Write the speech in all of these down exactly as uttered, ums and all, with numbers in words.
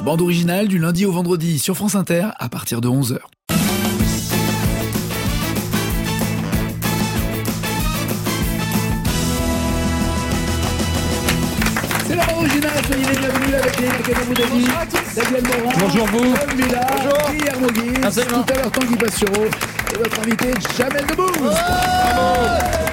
bande originale du lundi au vendredi sur France Inter à partir de onze heures. C'est la bande originale, soyez les bienvenus avec les Nakano Moudadi, Daniel Morin, bonjour vous, Paul Villa, Guillermo Guise, tout à l'heure Tanguy Bastureau et votre invité Jamel Debbouze. Oh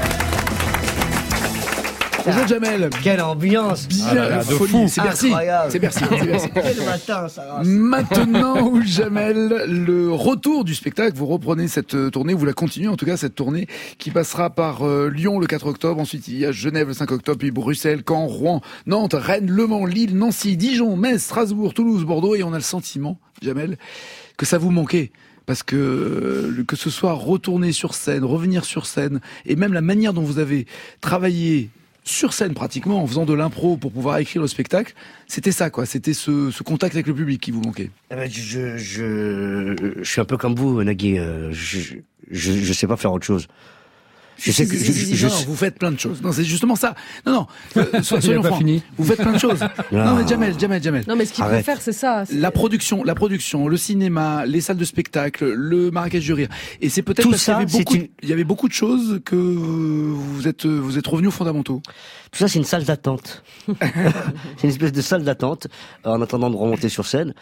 Bonjour Jamel. Quelle ambiance. Bien, ah là là, de folie. fou. C'est Bercy. Incroyable. C'est Bercy. C'est Bercy. Quel matin, ça va. Maintenant, Jamel, le retour du spectacle, vous reprenez cette tournée, vous la continuez en tout cas, cette tournée qui passera par euh, Lyon le quatre octobre, ensuite il y a Genève le cinq octobre, puis Bruxelles, Caen, Rouen, Nantes, Rennes, Le Mans, Lille, Nancy, Dijon, Metz, Strasbourg, Toulouse, Bordeaux, et on a le sentiment, Jamel, que ça vous manquait. Parce que que ce soit retourner sur scène, revenir sur scène, et même la manière dont vous avez travaillé sur scène pratiquement, en faisant de l'impro pour pouvoir écrire le spectacle, c'était ça quoi, c'était ce, ce contact avec le public qui vous manquait. Eh ben, je, je, je suis un peu comme vous, Nagui, euh, je, je, je sais pas faire autre chose. Je sais que je, je, je, non, vous faites plein de choses. Non, c'est justement ça. Non, non. Euh, so, soyons francs. Fini. Vous faites plein de choses. Non, non mais Jamel, Jamel, Jamel. Non, mais ce qu'il Arrête. préfère, c'est ça. C'est... La production, la production, le cinéma, les salles de spectacle, le Marrakech du rire. Et c'est peut-être Tout parce qu'il y ça, avait beaucoup, c'est une- il y avait beaucoup de choses que vous êtes, vous êtes revenus aux fondamentaux. Tout ça, c'est une salle d'attente. C'est une espèce de salle d'attente en attendant de remonter sur scène.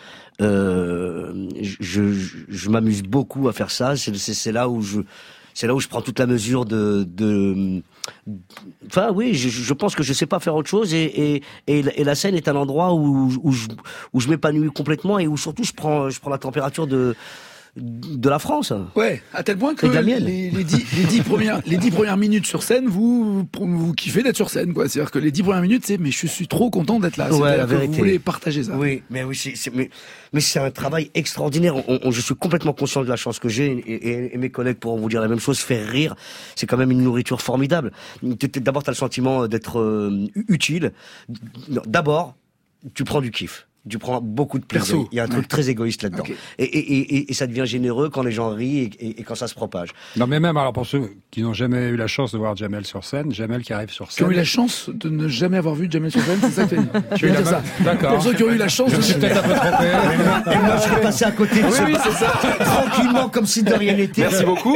Euh, je, je, je m'amuse beaucoup à faire ça. C'est, c'est, c'est là où je, c'est là où je prends toute la mesure de, de, enfin oui, je, je pense que je sais pas faire autre chose et, et, et, et la scène est un endroit où, où je, où je m'épanouis complètement et où surtout je prends, je prends la température de, de la France. Ouais, à tel point que Et de la mienne. les, les, dix, les, dix premières, les dix premières minutes sur scène, vous, vous kiffez d'être sur scène, quoi. C'est-à-dire que les dix premières minutes, c'est mais je suis trop content d'être là. Ouais, C'est-à-dire la que vérité. vous voulez partager ça. Oui, mais oui, c'est, c'est, mais, mais c'est un travail extraordinaire. On, on, je suis complètement conscient de la chance que j'ai et, et, et mes collègues pourront vous dire la même chose. Faire rire, c'est quand même une nourriture formidable. D'abord, t'as le sentiment d'être euh, utile. D'abord, tu prends du kiff. Tu prends beaucoup de plaisir. Perso. Il y a un truc Ouais. très égoïste là-dedans. Okay. Et, et, et, et ça devient généreux quand les gens rient et, et, et quand ça se propage. Non mais même alors pour ceux qui n'ont jamais eu la chance de voir Jamel sur scène, Jamel qui arrive sur Qui ont scène. eu la chance de ne jamais avoir vu Jamel sur scène, c'est ça que tu as dit. Tu veux la dire ça. D'accord. Pour ceux qui ont eu la chance Je me suis de... peut-être un peu trompé. Et moi, je suis passé à côté de Oui, ce oui, c'est ça. tranquillement comme si de rien n'était. Merci beaucoup.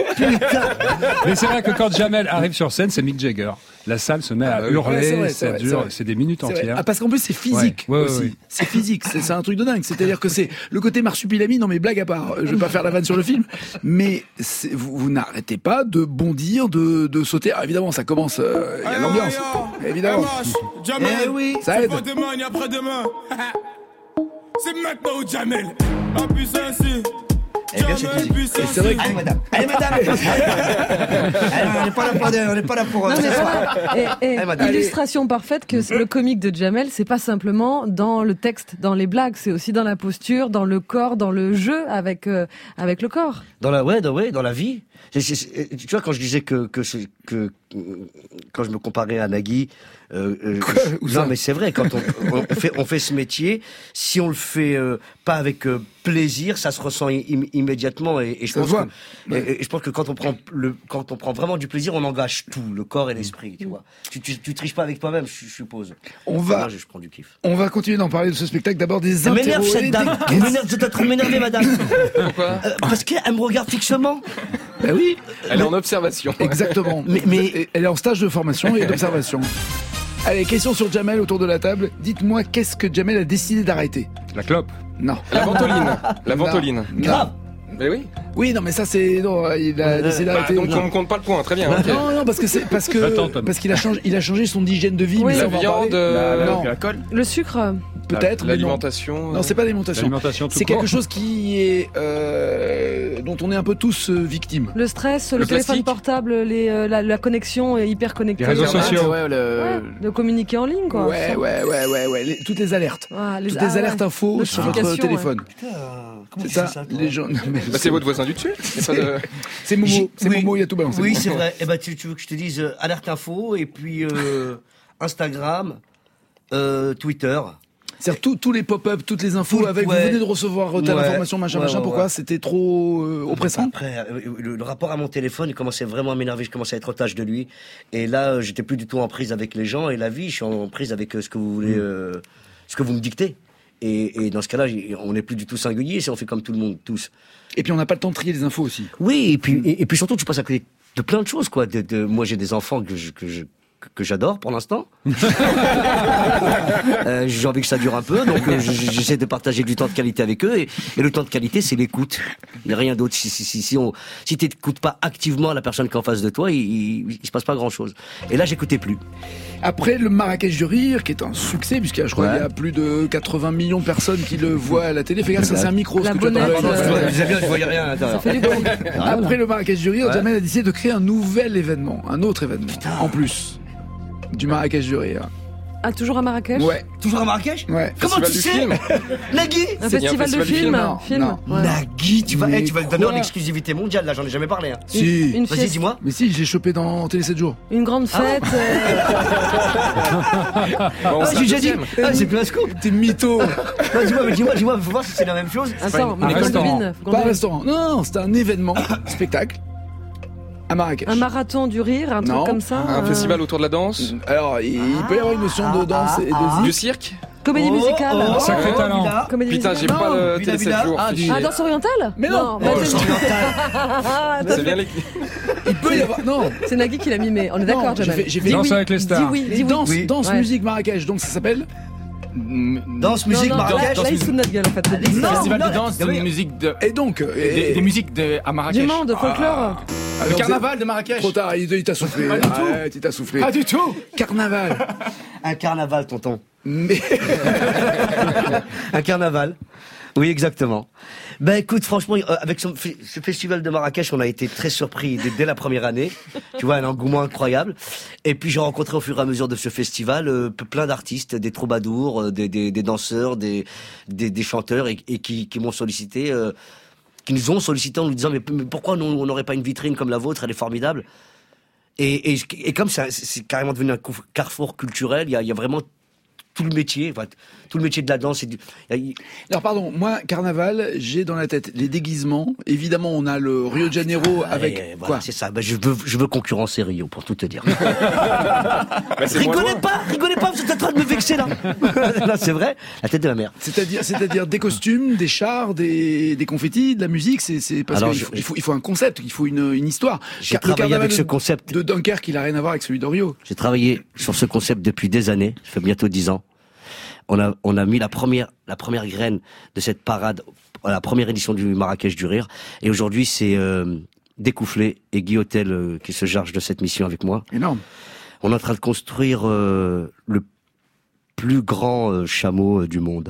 Mais c'est vrai que quand Jamel arrive sur scène, c'est Mick Jagger. La salle se met à bah oui. hurler, Ouais, c'est vrai, c'est ça vrai, c'est dure, vrai. c'est des minutes C'est vrai. entières. Ah, parce qu'en plus c'est physique Ouais, ouais, aussi. ouais, ouais. C'est physique, c'est, c'est un truc de dingue. C'est-à-dire que c'est le côté marsupilami, non mais blague à part, je vais pas faire la vanne sur le film, mais c'est, vous, vous n'arrêtez pas de bondir, de, de sauter. Alors, évidemment, ça commence, euh, il y a l'ambiance, évidemment. Jamel, Eh oui, ça c'est aide. pas demain ni après-demain. C'est maintenant ou jamais. Appuie ça ici. Eh bien, c'est physique. Appuie ça Et c'est vrai ici. que- Allez, madame. Allez, madame. Allez, on n'est pas là pour, on n'est pas là pour. Non, euh, mais ce soir. voilà. Et, et Allez, madame. illustration parfaite que le comique de Jamel, c'est pas simplement dans le texte, dans les blagues, c'est aussi dans la posture, dans le corps, dans le jeu avec euh, avec le corps. Dans la, ouais, dans, ouais, dans la vie. C'est- c'est- c'est- tu vois, quand je disais que, que, c'est- que, que- quand je me comparais à Nagui, euh, euh, Quoi je- Où ça non, mais c'est vrai, quand on, on fait, on fait ce métier, si on le fait euh, pas avec euh, plaisir, ça se ressent im- immédiatement. Et, et je Ça pense se voit. que, et, et je pense que quand on prend le, quand on prend vraiment du plaisir, on engage tout, le corps et l'esprit, tu vois. Tu, tu, tu triches pas avec toi-même, je, je suppose. On va- Moi, je, je prends du kiff. On va continuer d'en parler de ce spectacle. D'abord des Ça m'énerve interros et cette des dame. Elle m'énerve, vous êtes en train de m'énerver, madame. Pourquoi Euh, Parce qu'elle me regarde fixement. Bah oui, Elle est en observation. exactement. Mais- mais- Et elle est en stage de formation et d'observation. Allez, question sur Jamel autour de la table. Dites-moi, qu'est-ce que Jamel a décidé d'arrêter? La clope. Non. La ventoline. La ventoline. Non. Grave. Mais oui. Oui, non, mais ça c'est non, il a Euh, décidé Bah, d'arrêter. donc non. on compte pas le point. Très bien. ok. non, non, parce que c'est parce que Attends, Tom. parce qu'il a changé, il a changé son hygiène de vie. Oui. mais ça, La on va en viande, parler. euh, non, la colle, Le sucre, peut-être, mais non. l'alimentation. Non, c'est pas l'alimentation. L'alimentation tout C'est court. quelque chose qui est euh, dont on est un peu tous euh, victimes. le stress, le, Le téléphone plastique. portable, les, euh, la, la connexion est hyper connectée. Les réseaux Ouais, sociaux. Ouais, le... de communiquer en ligne, quoi. Ouais, ouais, ouais, ouais, ouais. Les- toutes les alertes, Ah, les, toutes ah, les alertes ouais. infos sur votre Notifications, téléphone. Putain, comment C'est tu ça, sais ça, toi les gens. non, mais Bah, c'est votre voisin du dessus. Y a pas de- C'est Momo, J'ai- c'est oui. Momo, il a tout balancé. Oui, c'est vrai. Eh ben, tu, tu veux que je te dise euh, alerte info et puis euh, Instagram, euh, Twitter. C'est-à-dire tous- tous les pop-up, toutes les infos Tout- avec ouais. vous venez de recevoir euh, telle Ouais. information, machin, Ouais, machin. ouais, Pourquoi ouais. c'était trop euh, oppressant? Après, euh, le, le rapport à mon téléphone, il commençait vraiment à m'énerver. Je commençais à être otage de lui. Et là, euh, j'étais plus du tout en prise avec les gens et la vie. Je suis en prise avec euh, ce que vous voulez, euh, ce que vous me dictez. Et, et dans ce cas-là, on n'est plus du tout singulier, si on fait comme tout le monde, tous. Et puis on n'a pas le temps de trier les infos aussi. Oui, et puis, et, et puis surtout, tu passes à côté de plein de choses, quoi. De, de, moi, j'ai des enfants que je, que je, que j'adore pour l'instant. euh, j'ai envie que ça dure un peu, donc euh, j'essaie de partager du temps de qualité avec eux. Et, et le temps de qualité, c'est l'écoute. Il n'y a rien d'autre. Si, si, si, si, on, si tu n'écoutes pas activement la personne qui est en face de toi, il, il, il se passe pas grand-chose. Et là, j'écoutais plus. Après le Marrakech du Rire, qui est un succès, puisqu'il y a, je crois, Ouais. il y a plus de quatre-vingts millions de personnes qui le voient à la télé. Fais gaffe, ça c'est un micro. La ce que tu bonnette, entends là. euh, Je bien, je voyais rien à l'intérieur. Ça fait du bruit. Après le Marrakech du Rire, Ouais. Jamel a décidé de créer un nouvel événement, un autre événement, en plus du Marrakech du Rire. Ah, toujours à Marrakech? Ouais, Toujours à Marrakech? ouais. Comment tu Festival sais du film. Nagui? Un C'est- il y a un festival de festival du film? film, film non, ouais. Nagui, tu vas, Mais eh, tu vas te donner quoi en exclusivité mondiale, là, j'en ai jamais parlé. Hein. Si. Une Vas-y, fiesta- dis-moi. Mais si, je l'ai chopé dans Télé sept jours. Une grande fête. euh, Bon, Ah, c'est j'ai déjà dit. deuxième. Ah, c'est plus un scoop. T'es mytho. Non, dis-moi, mais dis-moi, dis-moi, faut voir si c'est la même chose. Attends, un mais qu'on restaurant. devine. faut qu'on Pas un devine. restaurant. Non, non, c'était un événement, spectacle, à Marrakech. Un marathon du rire, un Non. truc comme ça. Un euh, festival autour de la danse. Alors, il, il peut y avoir une notion de danse et de Du zik. cirque. Comédie Oh, musicale. oh, Sacré oh, talent. Villa. Comédie Putain, j'ai musicale. pas le Villa, télé sept Villa. jours. Ah, Fais du- chier. Ah, danse orientale? Mais non. bah, Oh, c'est- orientale. Attends, C'est bien les... Il peut y avoir. Non. c'est Nagui qui l'a mimé. On est d'accord, Non, j'ai Jamel? fait- j'ai fait- Dis Danse oui. avec les stars. Dis oui, Les dis oui. danse, Oui. danse Ouais. musique Marrakech, donc ça s'appelle. Danse, Non, musique, non, là, Marrakech. là, il se fout de notre gueule, en fait. Non, Festival non, de danse, non, de mais- musique de. Et donc. Des, et- des musiques de, à Marrakech. Du monde, folklore. Le alors, carnaval de c'est- Marrakech. Trop tard, il, il t'a soufflé. Pas du tout. Arrête, il t'a soufflé. Pas du tout. Carnaval. Un carnaval, tonton. Mais. Un carnaval. Oui, exactement. Ben écoute, franchement, euh, avec ce, ce festival de Marrakech, on a été très surpris dès, dès la première année. Tu vois, un engouement incroyable. Et puis j'ai rencontré au fur et à mesure de ce festival euh, plein d'artistes, des troubadours, euh, des, des, des danseurs, des, des, des chanteurs, et, et qui, qui m'ont sollicité, euh, qui nous ont sollicité en nous disant mais, mais pourquoi nous, on n'aurait pas une vitrine comme la vôtre, elle est formidable. Et, et, et comme ça, c'est carrément devenu un carrefour culturel, il y a, il y a vraiment tout le métier, enfin, tout le métier de la danse. Et du, il- Alors pardon, moi carnaval, j'ai dans la tête les déguisements. Évidemment, on a le Rio de Janeiro avec Et voilà, quoi c'est ça. Ben, je veux, je veux concurrencer Rio, pour tout te dire. Bah, c'est moins rigolez loin. pas, rigolez pas, vous êtes en train de me vexer là. Là, c'est vrai, la tête de la mer. C'est-à-dire, c'est-à-dire des costumes, des chars, des, des confettis, de la musique. C'est, c'est parce Alors, qu'il je- faut, il faut, il faut un concept, il faut une, une histoire. J'ai Car le travaillé carnaval avec ce de- concept. de Dunkerque, il a rien à voir avec celui de Rio. J'ai travaillé sur ce concept depuis des années. Ça fait bientôt dix ans. On a, on a mis la première, la première graine de cette parade à la première édition du Marrakech du Rire. Et aujourd'hui, c'est euh, Découfflé et Guy Hôtel euh, qui se charge de cette mission avec moi. Énorme. On est en train de construire euh, le plus grand euh, chameau euh, du monde.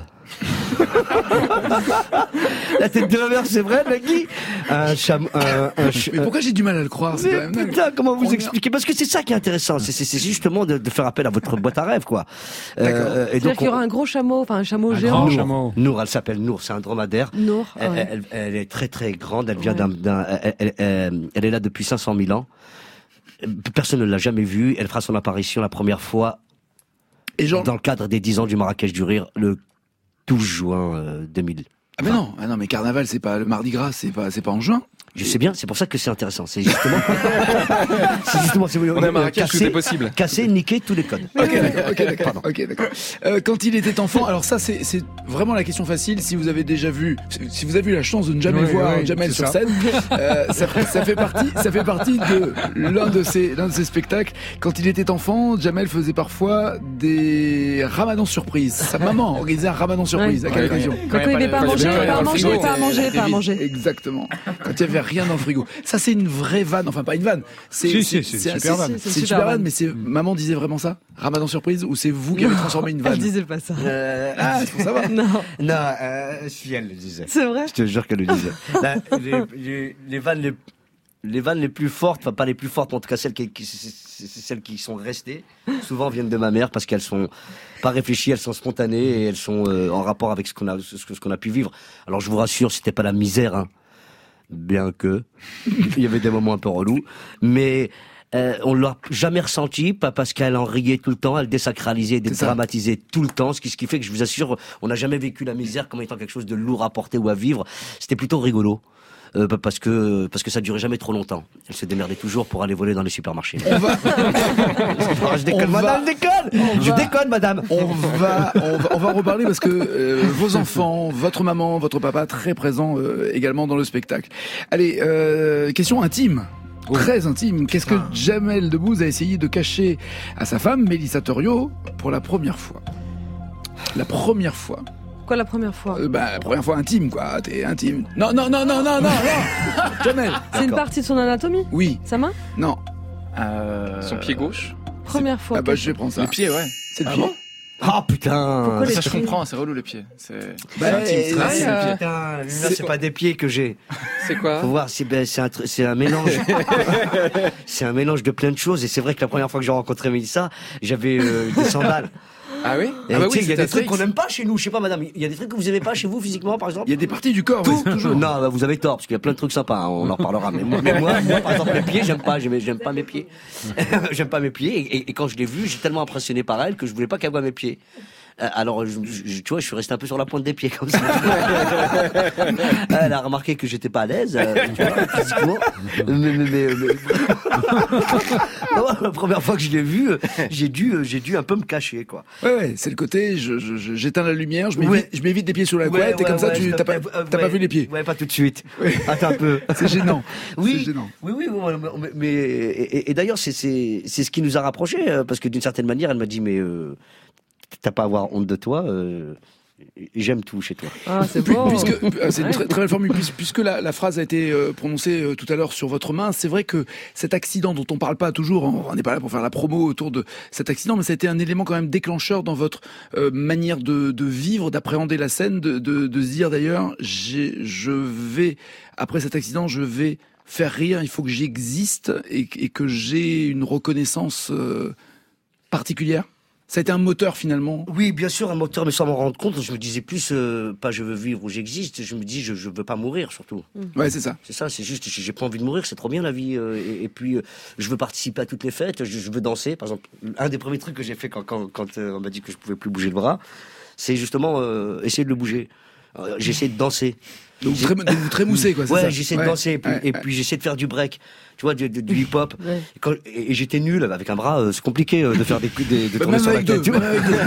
La tête de la mer, c'est vrai, Nagui. Un chameau, un, un ch- Mais pourquoi j'ai du mal à le croire C'est quand mais même dingue. putain, comment vous On est- expliquer? Parce que c'est ça qui est intéressant. C'est, c'est, c'est justement de, de faire appel à votre boîte à rêve, quoi. D'accord. Euh, et C'est-à-dire donc, qu'il y aura on- un gros chameau, enfin un chameau Un géant. grand Nour. chameau. Nour, elle s'appelle Nour, c'est un dromadaire. Nour. Elle, ouais. elle- elle est très très grande. Elle vient Ouais. d'un, d'un- elle, elle- elle- elle est là depuis cinq cent mille ans. Personne ne l'a jamais vue. Elle fera son apparition la première fois Et genre, dans le cadre des dix ans du Marrakech du Rire le douze juin euh, deux mille. ah mais non, ah non, mais carnaval, c'est pas le Mardi Gras, c'est pas, c'est pas en juin. Je sais bien, c'est pour ça que c'est intéressant. C'est justement, c'est justement, c'est On est à Marrakech, tout casser, est possible. casser, niquer tous les codes. Ok, d'accord, ok, d'accord. Pardon. ok, d'accord. Euh, quand il était enfant, alors ça, c'est, c'est vraiment la question facile. Si vous avez déjà vu, si vous avez eu la chance de ne jamais Oui, voir oui, Jamel c'est sur ça. scène, euh, ça, fait- ça fait partie, ça fait partie de l'un de ses, l'un de ses spectacles. Quand il était enfant, Jamel faisait parfois des ramadans surprises. Sa maman organisait un ramadan surprise. Ouais. À quelle Ouais, occasion? Quand il n'y avait pas à quand il y manger, avait rien pas à dans le manger, frigo. pas à manger, pas à Très manger. vite. Exactement. Quand il n'y avait rien dans le frigo. Ça, c'est une vraie vanne. Enfin, pas une vanne. C'est, Si, si, c'est une super vanne. C'est C'est une une super super vanne, vanne. mais c'est, maman disait vraiment ça? Ramadan surprise? Ou c'est vous qui avez transformé une Elle vanne? disait pas ça. Euh, Ah, c'est pour savoir. Non, non, euh, si elle le disait. c'est vrai. Je te jure qu'elle le disait. Là, les, les, les vannes les, les vannes les plus fortes, enfin pas les plus fortes, mais en tout cas celles qui, qui- c'est- c'est c'est celles qui sont restées, souvent viennent de ma mère parce qu'elles sont pas réfléchies, elles sont spontanées et elles sont euh, en rapport avec ce qu'on a, ce, que- ce qu'on a pu vivre. Alors je vous rassure, c'était pas la misère, hein, bien que il y avait des moments un peu relous, mais euh, on l'a jamais ressenti, pas parce qu'elle en riait tout le temps, elle désacralisait, C'est ça. dédramatisait tout le temps, ce qui, ce qui fait que je vous assure, on n'a jamais vécu la misère comme étant quelque chose de lourd à porter ou à vivre. C'était plutôt rigolo. euh, parce que parce que ça durait jamais trop longtemps. Elle se démerdait toujours pour aller voler dans les supermarchés. On va, je déconne, on madame, va- je déconne, on je va- déconne, madame. on va, on va, on va reparler parce que euh, vos enfants, votre maman, votre papa, très présents euh, également dans le spectacle. Allez, euh, question intime. Très intime. Qu'est-ce que Jamel Debbouze a essayé de cacher à sa femme, Mélissa Thoriot, pour la première fois? La première fois. Quoi, la première fois? Euh, bah, la première fois intime, quoi. T'es intime. Non, non, non, non, non, non, non. Jamel. C'est une D'accord. partie de son anatomie? Oui. Sa main? Non. Euh... Son pied gauche. Première fois. Ah bah, je vais prendre ça. Le pied, ouais. C'est le Ah pied. bon Ah putain. Pourquoi les Ça, je pieds comprends, c'est relou le pied. C'est Bah, c'est intime, euh, c'est intime, ouais, le euh, pied. Putain, là, c'est pas des pieds que j'ai. C'est quoi Faut voir, c'est ben, c'est un, tr- c'est un mélange. C'est un mélange de plein de choses. Et c'est vrai que la première fois que j'ai rencontré Mélissa, j'avais euh, des sandales. Ah oui Et Ah bah tu sais, oui, il y a c'est des trucs Astérix. qu'on n'aime pas chez nous. Je sais pas, madame. Il y a des trucs que vous aimez pas chez vous physiquement, par exemple. Il y a des parties du corps, Tout. oui, toujours. Non, bah, vous avez tort, parce qu'il y a plein de trucs sympas, hein, on en reparlera. Mais moi, mais moi, moi, par exemple, mes pieds, j'aime pas, j'aime, j'aime pas mes pieds. J'aime pas mes pieds, et, et- et quand je l'ai vue, j'ai tellement impressionné par elle que je voulais pas qu'elle voie mes pieds. Euh, Alors, je, je- tu vois, je suis resté un peu sur la pointe des pieds, comme ça. Elle a remarqué que j'étais pas à l'aise, euh, tu vois, physiquement. Mais, mais, mais, mais- Non, la première fois que je l'ai vue, euh, j'ai dû, euh, j'ai dû un peu me cacher, quoi. Ouais, ouais, c'est le côté, je, je- je- j'éteins la lumière, je m'évite, Ouais. je m'évite des pieds sur la Ouais, couette, et ouais, comme ça, ouais, tu je- t'as pas, euh, t'as pas ouais. vu les pieds. Ouais, pas tout de suite. Attends un peu. C'est gênant. Oui, C'est gênant. oui, oui, oui, mais, mais- et, et- et d'ailleurs, c'est, c'est, c'est ce qui nous a rapprochés, euh, parce que d'une certaine manière, elle m'a dit, mais euh, t'as pas à avoir honte de toi, euh, j'aime tout chez toi. Ah, c'est Puis- beau. Puisque euh, c'est une très, très belle formule. puis- Puisque la, la phrase a été euh, prononcée euh, tout à l'heure sur votre main, c'est vrai que cet accident dont on parle pas toujours, on n'est pas là pour faire la promo autour de cet accident, mais ça a été un élément quand même déclencheur dans votre euh, manière de, de vivre, d'appréhender la scène, de, de, de se dire d'ailleurs, j'ai, je vais après cet accident, je vais faire rire. Il faut que j'existe et, et que j'ai une reconnaissance euh, particulière. Ça a été un moteur finalement. Oui, bien sûr, un moteur, mais sans m'en rendre compte, je me disais plus, euh, pas je veux vivre ou j'existe, je me dis, je, je veux pas mourir, surtout. Ouais, c'est ça. C'est ça, c'est juste, j'ai j'ai pas envie de mourir, c'est trop bien la vie. euh, et, et puis, euh, je veux participer à toutes les fêtes, je, je veux danser. Par exemple, un des premiers trucs que j'ai fait quand, quand, quand euh, on m'a dit que je pouvais plus bouger le bras, c'est justement euh, essayer de le bouger. Euh, J'ai essayé de danser. Donc vous, trém- de vous trémousser quoi. C'est Ouais, ça. j'essaie de Ouais, danser, et puis, ouais, et ouais. puis j'essaie de faire du break, tu vois, du, du, du hip-hop. Ouais. Et, quand- et- et j'étais nul avec un bras, euh, c'est compliqué euh, de faire des coups, des, de Bah, tourner même sur la avec tête. deux, tu vois. même avec deux.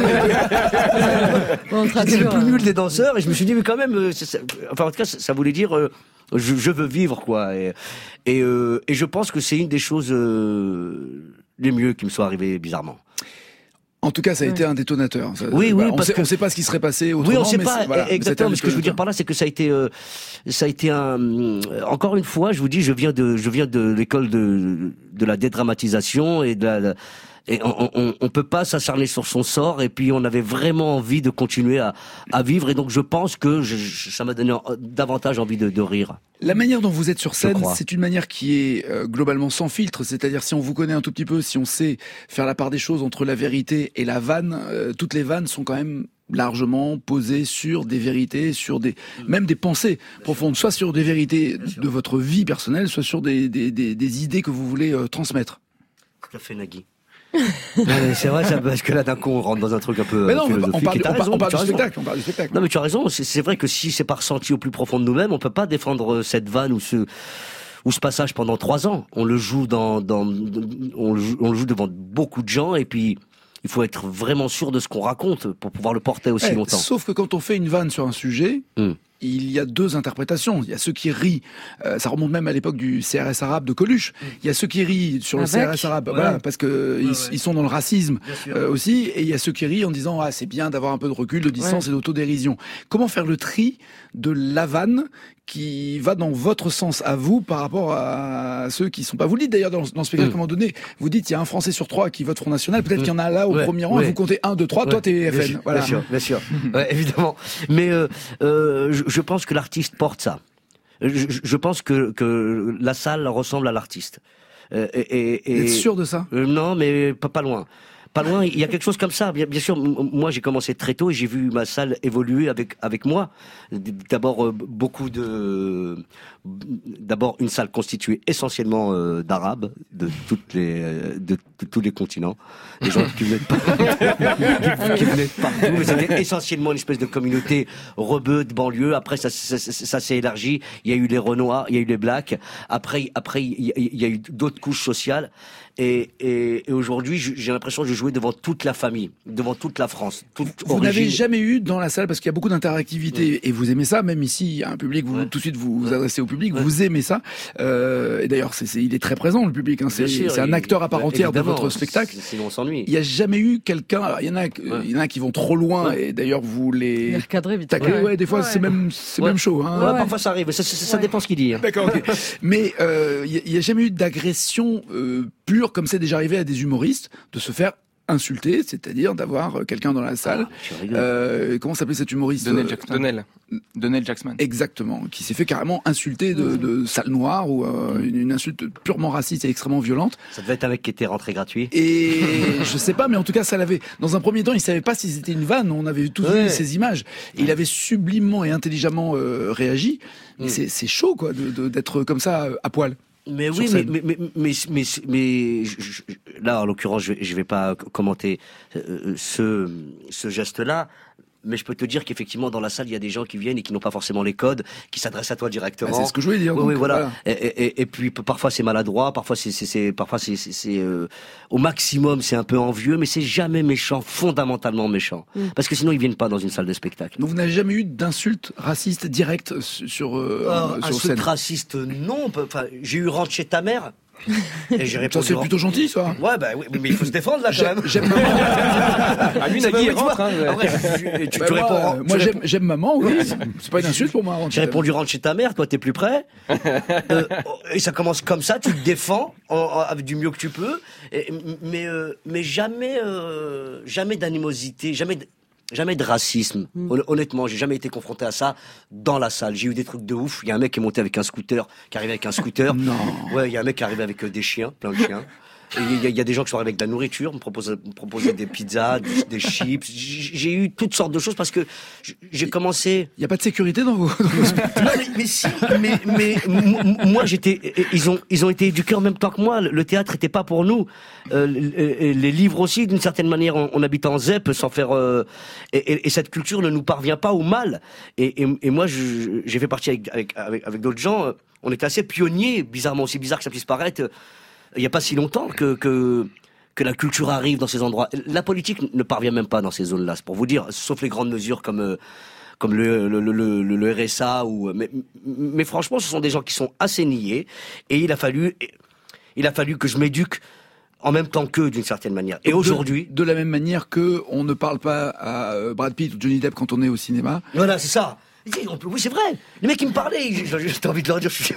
Bon, J'étais le traduire, plus euh, nul des danseurs, et je me suis dit, mais quand même, euh, c'est- c'est- enfin, en tout cas, ça, ça voulait dire, euh, je, je veux vivre, quoi. Et, et, euh, et je pense que c'est une des choses euh, les mieux qui me sont arrivées, bizarrement. En tout cas, ça a Ouais. été un détonateur. Ça- Oui, oui, voilà, on parce sait, que- on sait pas ce qui serait passé autrement. Oui, on sait mais pas c'est- voilà, exactement. mais Mais ce que je veux dire par là, c'est que ça a été, euh, ça a été un. euh, Encore une fois, je vous dis, je viens de, je viens de l'école de de la dédramatisation et de la. Et on, on, on peut pas s'acharner sur son sort. Et puis on avait vraiment envie de continuer à, à vivre. Et donc je pense que je, je- ça m'a donné en- davantage envie de, de rire. La manière dont vous êtes sur scène, crois. c'est une manière qui est euh, globalement sans filtre. C'est-à-dire, si on vous connaît un tout petit peu, si on sait faire la part des choses entre la vérité et la vanne, euh, toutes les vannes sont quand même largement posées sur des vérités, sur des même des pensées profondes, soit sur des vérités de votre vie personnelle, soit sur des, des, des, des idées que vous voulez euh, transmettre. Tout à fait, Nagui. Ouais, c'est vrai, ça, parce que là d'un coup on rentre dans un truc un peu Mais euh, non, on philosophique. parle, Et t'as on parle- raison, on parle tu as du raison. spectacle. On parle du spectacle. Non mais tu as raison, c'est c'est vrai que si c'est pas ressenti au plus profond de nous-mêmes, on peut pas défendre euh, cette vanne ou ce ou ce passage pendant trois ans. On le joue dans, dans on, le joue, on le joue devant beaucoup de gens et puis il faut être vraiment sûr de ce qu'on raconte pour pouvoir le porter aussi Ouais, longtemps. sauf que quand on fait une vanne sur un sujet, Hmm. il y a deux interprétations. Il y a ceux qui rient, euh, ça remonte même à l'époque du C R S arabe de Coluche. Il y a ceux qui rient sur le Avec. C R S arabe, Ouais. voilà, parce que ils, ouais. ils sont dans le racisme Bien sûr. euh, aussi, et il y a ceux qui rient en disant ah c'est bien d'avoir un peu de recul, de distance Ouais. et d'autodérision. Comment faire le tri de la vanne qui va dans votre sens à vous par rapport à ceux qui sont pas. Vous le dites d'ailleurs dans, dans le spectacle, Mm. à un moment donné, vous dites il y a un Français sur trois qui vote Front National, peut-être Mm. qu'il y en a là au Ouais, premier rang, ouais. et vous comptez un, deux, trois, toi Ouais, t'es bien F N. sûr, Voilà. Bien sûr, bien sûr. Ouais, évidemment. Mais euh, euh, je, je pense que l'artiste porte ça. Je, je- je pense que, que la salle ressemble à l'artiste. Euh, et, et, Vous et- êtes sûr de ça? Euh, non, mais pas, pas loin. pas loin. Il y a quelque chose comme ça. Bien, bien sûr, m- moi j'ai commencé très tôt et j'ai vu ma salle évoluer avec avec moi. D'abord euh, beaucoup de, d'abord une salle constituée essentiellement euh, d'Arabes de toutes les, euh, de, de tous les continents. Des gens qui venaient de partout, qui, qui venaient de partout. Mais c'était essentiellement une espèce de communauté rebeu de banlieue. Après ça, ça, ça, ça s'est élargi. Il y a eu les Renois, il y a eu les Blacks. Après, après il y a, il y a eu d'autres couches sociales. Et, et, et aujourd'hui, j'ai l'impression que je jouais devant toute la famille, devant toute la France. Toute Vous origine. n'avez jamais eu dans la salle, parce qu'il y a beaucoup d'interactivité, ouais. et vous aimez ça, même ici, il y a un public, vous, ouais. tout de suite vous vous adressez au public, ouais. vous aimez ça. Euh, et d'ailleurs, c'est, c'est, il est très présent, le public. Hein, c'est, sûr, c'est un acteur à part entière de votre spectacle. Sinon, on s'ennuie. Il n'y a jamais eu quelqu'un, alors, il y en a, ouais. il y en a qui vont trop loin, ouais. et d'ailleurs, vous les... les recadrez vite. Taclez, ouais. ouais, des fois, ouais. c'est même, c'est ouais. même chaud. Hein. Ouais, ouais. Parfois, ça arrive, ça, ça, ça ouais. dépend ce qu'il dit. Hein. D'accord, ok. Mais euh, il n'y a, a jamais eu d'agression euh, pure, comme c'est déjà arrivé à des humoristes, de se faire insulter, c'est-à-dire d'avoir quelqu'un dans la salle. Ah, euh, comment s'appelait cet humoriste? Donnell Jackson. Donnell. Donnell Jackson. Exactement, qui s'est fait carrément insulter de, de sale noire ou euh, une, une insulte purement raciste et extrêmement violente. Ça devait être un mec qui était rentré gratuit. Et je sais pas, mais en tout cas, ça l'avait. Dans un premier temps, il savait pas si c'était une vanne. On avait tous ouais. vu ces images. Et il avait sublimement et intelligemment euh, réagi. Mais mm. c'est, c'est chaud, quoi, de, de, d'être comme ça à poil. Mais oui, mais, mais, mais, mais, mais, mais je, je, là, en l'occurrence, je, je vais pas commenter euh, ce, ce geste-là. Mais je peux te dire qu'effectivement, dans la salle, il y a des gens qui viennent et qui n'ont pas forcément les codes, qui s'adressent à toi directement. Ah, c'est ce que je voulais dire. Oui, donc, oui, voilà. voilà. Et, et, et puis parfois c'est maladroit, parfois c'est, c'est, c'est parfois c'est, c'est, c'est euh, au maximum c'est un peu envieux, mais c'est jamais méchant, fondamentalement méchant, mm. parce que sinon ils viennent pas dans une salle de spectacle. Donc vous n'avez jamais eu d'insultes racistes directes sur euh, euh, sur insulte scène? Raciste, non. Enfin, j'ai eu rentre chez ta mère. Et j'ai répondu, ça c'est plutôt gentil, ça. Ouais, bah oui, mais il faut se défendre là quand même. J'aime maman. Ah, lui, Nagui, il rentre. Hein, après, tu, tu, bah tu moi, réponds. Euh, moi, j'aime, j'aime maman. Oui. C'est pas une insulte pour moi. J'ai répondu rentre chez ta mère. Toi, t'es plus près. euh, et ça commence comme ça. Tu te défends en, en, avec du mieux que tu peux. Et, mais, euh, mais jamais, euh, jamais d'animosité, jamais. De, Jamais de racisme. Mm. Honnêtement, j'ai jamais été confronté à ça dans la salle. J'ai eu des trucs de ouf. Il y a un mec qui est monté avec un scooter, qui arrivait avec un scooter. Non. Ouais, il y a un mec qui arrivait avec des chiens, plein de chiens. Et il y, y a des gens qui sont arrivés avec de la nourriture, me proposaient, me proposaient des pizzas, des, des chips. J'ai eu toutes sortes de choses parce que j'ai commencé. Il y a pas de sécurité dans vos. Non, mais, mais si, mais, mais m- moi j'étais. Ils ont, ils ont été éduqués en même temps que moi. Le théâtre était pas pour nous. Euh, les, les livres aussi, d'une certaine manière, on, on habite en Z E P sans faire. Euh, et, et, et cette culture ne nous parvient pas au mal. Et, et, et moi, je, j'ai fait partie avec, avec, avec, avec d'autres gens. On était assez pionniers, bizarrement, aussi bizarre que ça puisse paraître. Il n'y a pas si longtemps que, que, que la culture arrive dans ces endroits. La politique ne parvient même pas dans ces zones-là, c'est pour vous dire, sauf les grandes mesures comme, comme le, le, le, le, le R S A. Ou, mais, mais franchement, ce sont des gens qui sont assez niais. Et il a fallu, il a fallu que je m'éduque en même temps qu'eux, d'une certaine manière. Et de, aujourd'hui... De la même manière que on ne parle pas à Brad Pitt ou Johnny Depp quand on est au cinéma. Voilà, c'est ça. Oui, c'est vrai. Les mecs, ils me parlaient. J'ai envie de leur dire, je suis...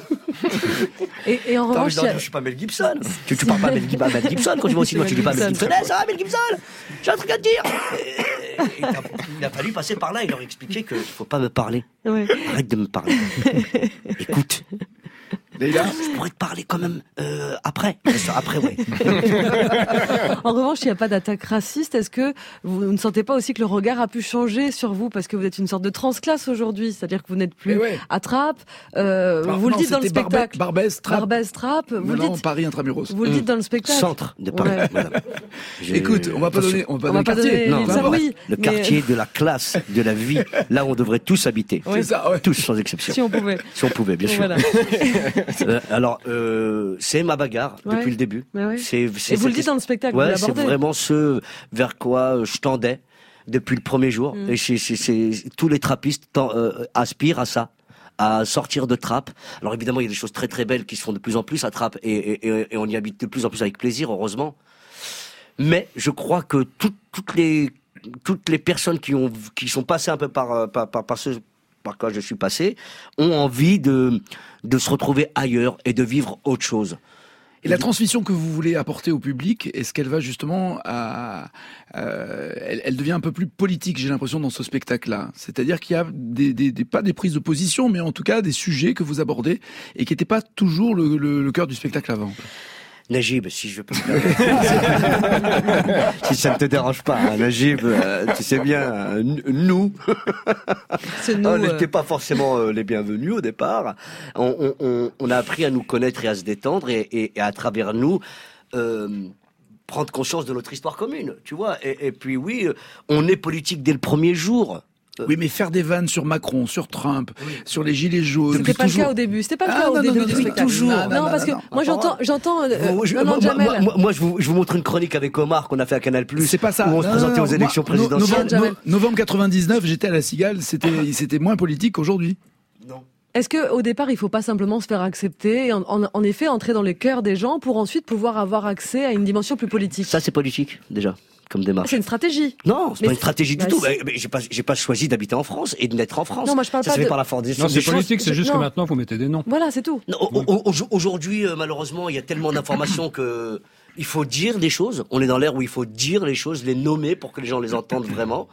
Et, et en revanche, dire, a... je suis pas Mel Gibson. tu, tu parles pas à Mel, Mel Gibson quand tu vas au cinéma. Tu dis pas Mel Gibson. Eh, ça va, Mel Gibson. J'ai un truc à te dire. Et, et, et il a fallu passer par là et leur expliquer qu'il faut pas me parler. Ouais. Arrête de me parler. Écoute. Leïla, je pourrais te parler quand même euh, après. Après, ouais. En revanche, il n'y a pas d'attaque raciste. Est-ce que vous ne sentez pas aussi que le regard a pu changer sur vous parce que vous êtes une sorte de transclasse aujourd'hui, c'est-à-dire que vous n'êtes plus ouais. à Trappes. Euh, Bar- vous non, le dites dans le spectacle. Barbès, Trappes. Barbès, Trappes. Vous non, le dites. Paris intramuros. Vous le dites dans le spectacle. Centre de Paris. Ouais. Voilà. Écoute, on va pas donner, on va on donner va le quartier. Donner non, ça, oui, le mais... quartier de la classe, de la vie, là où on devrait tous habiter. Oui. C'est ça, ouais. Tous sans exception. Si on pouvait. Si on pouvait, bien sûr. Voilà. euh, alors. Euh, c'est ma bagarre ouais. depuis le début. Ouais. C'est, c'est, et vous le dites dans le spectacle. Ouais, vous c'est vraiment ce vers quoi je tendais depuis le premier jour. Mm. Et c'est, c'est, c'est, tous les trappistes tend, euh, aspirent à ça, à sortir de Trappes. Alors évidemment, il y a des choses très très belles qui se font de plus en plus à Trappes et, et, et, et on y habite de plus en plus avec plaisir, heureusement. Mais je crois que tout, toutes les toutes les personnes qui ont qui sont passées un peu par par par, par ce par quoi je suis passé, ont envie de, de se retrouver ailleurs et de vivre autre chose. Et la transmission que vous voulez apporter au public, est-ce qu'elle va justement à... Euh, elle, elle devient un peu plus politique, j'ai l'impression, dans ce spectacle-là. C'est-à-dire qu'il y a des, des, des, pas des prises de position, mais en tout cas des sujets que vous abordez et qui n'étaient pas toujours le, le, le cœur du spectacle avant. Najib, si je peux me si ça ne te dérange pas, hein, Najib, euh, tu sais bien, euh, nous, nous on n'était euh... pas forcément euh, les bienvenus au départ. On, on, on a appris à nous connaître et à se détendre et, et, et à travers nous euh, prendre conscience de notre histoire commune, tu vois. Et, et puis oui, on est politique dès le premier jour. Oui, mais faire des vannes sur Macron, sur Trump, oui. sur les gilets jaunes. C'était pas toujours... le cas au début. C'était pas le cas ah, au non, début non, du non, spectacle. Toujours. Non, non, non parce que non, moi j'entends, j'entends. Euh, moi, je, non, non, moi, Jamel. Moi, moi, moi, je vous, je vous montre une chronique avec Omar qu'on a fait à Canal+. C'est pas ça. Où on se non, présentait non, aux élections moi, présidentielles. Novembre, novembre quatre-vingt-dix-neuf, j'étais à la Cigale. C'était, c'était moins politique qu'aujourd'hui. Non. Est-ce qu'au départ, il ne faut pas simplement se faire accepter et en, en, en effet entrer dans les cœurs des gens pour ensuite pouvoir avoir accès à une dimension plus politique? Ça, c'est politique, déjà. Comme démarche. C'est une stratégie. Non, c'est mais pas une stratégie du bah tout. Si. Mais j'ai pas, j'ai pas choisi d'habiter en France et de naître en France. Non, moi je parle ça pas se fait de... par la force des Non, c'est politique, choses. c'est juste non. que maintenant vous mettez des noms. Voilà, c'est tout. Non, au, au, aujourd'hui, euh, malheureusement, il y a tellement d'informations que il faut dire des choses. On est dans l'ère où il faut dire les choses, les nommer pour que les gens les entendent vraiment.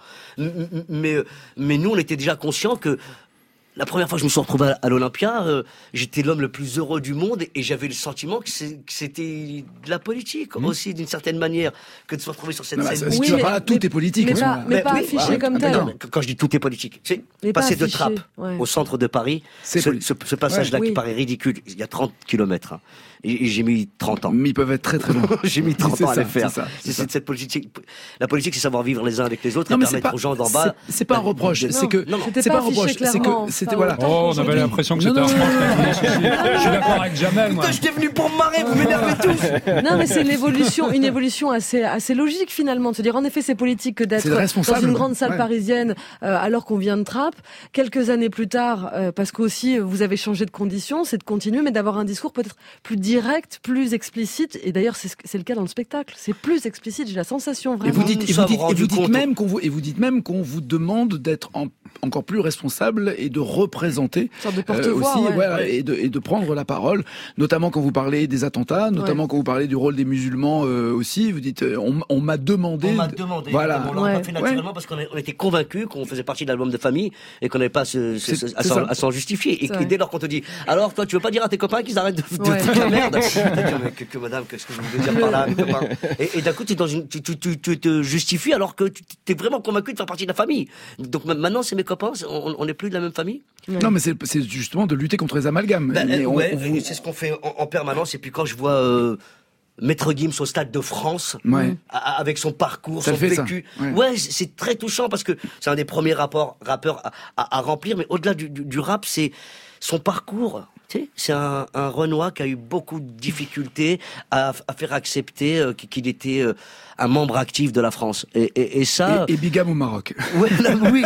Mais, mais nous, on était déjà conscients que la première fois que je me suis retrouvé à l'Olympia, euh, j'étais l'homme le plus heureux du monde et j'avais le sentiment que, c'est, que c'était de la politique mmh. aussi, d'une certaine manière, que de se retrouver sur cette non, scène. Ça, si oui, tu vas pas là, tout mais, est politique. Mais, hein, pas, mais, mais pas oui, affiché ouais, comme tel. Non, quand je dis tout est politique, c'est passer de Trappes ouais. au centre de Paris, ce, ce, ce passage-là ouais. qui oui. paraît ridicule, il y a trente kilomètres. Hein. Et, et j'ai mis trente ans. Mais ils peuvent être très très longs. J'ai mis trente ans à ça, les faire. C'est ça, c'est c'est ça. Cette politique. La politique, c'est savoir vivre les uns avec les autres non, et mais permettre pas, aux gens d'en bas. C'est, c'est pas un reproche. Non, c'est que non, non. c'est pas un reproche. C'est que c'était voilà. Oh, on avait l'impression que c'était un reproche. Je suis d'accord avec Jamel, moi. Putain, j'étais venu pour me marrer, vous m'énervez tous. Non, mais c'est une évolution, une évolution assez assez logique finalement de se dire en effet c'est politique que d'être dans une grande salle ouais. parisienne euh, alors qu'on vient de Trappes. Quelques années plus tard, euh, parce qu'aussi vous avez changé de conditions, c'est de continuer, mais d'avoir un discours peut-être plus direct, plus explicite. Et d'ailleurs, c'est, c'est le cas dans le spectacle. C'est plus explicite, j'ai la sensation vraiment. Et vous dites, et vous dites, et vous dites même qu'on vous, et vous dites même qu'on vous demande d'être en, encore plus responsable et de représenter une sorte de porte-voix, euh, aussi, ouais. ouais, Ouais. et de et de prendre la parole, notamment quand vous parlez des attentats, notamment ouais. quand vous parlez du rôle des musulmans euh, aussi. Vous dites, on, on m'a demandé. On m'a demandé. Voilà. On l'a ouais. pas fait naturellement ouais. parce qu'on, est, on était convaincus qu'on faisait partie de l'album de famille et qu'on n'avait pas à, se, se, à, s'en, à s'en justifier. Et, et dès lors qu'on te dit, alors toi, tu veux pas dire à tes copains qu'ils arrêtent de, de ouais. foutre la merde. que, que madame, qu'est-ce que je veux dire par là, mes copains. Et, et d'un coup, tu, dans une, tu, tu, tu, tu te justifies alors que tu es vraiment convaincu de faire partie de la famille. Donc maintenant, c'est mes copains, on n'est plus de la même famille. Ouais. Non, mais c'est, c'est justement de lutter contre les amalgames. Ben, mais on, ouais, on, c'est ce qu'on fait en, en permanence. Et puis quand je vois euh, Maître Gims au Stade de France, ouais. a, avec son parcours, ça son vécu, ouais. ouais, c'est très touchant parce que c'est un des premiers rapports, rappeurs à, à, à remplir. Mais au-delà du, du, du rap, c'est son parcours. Tu sais, c'est un, un Renoir qui a eu beaucoup de difficultés à, à faire accepter euh, qu'il était euh, un membre actif de la France. Et, et, et ça. Et, et Bigam au Maroc. Ouais, là, oui.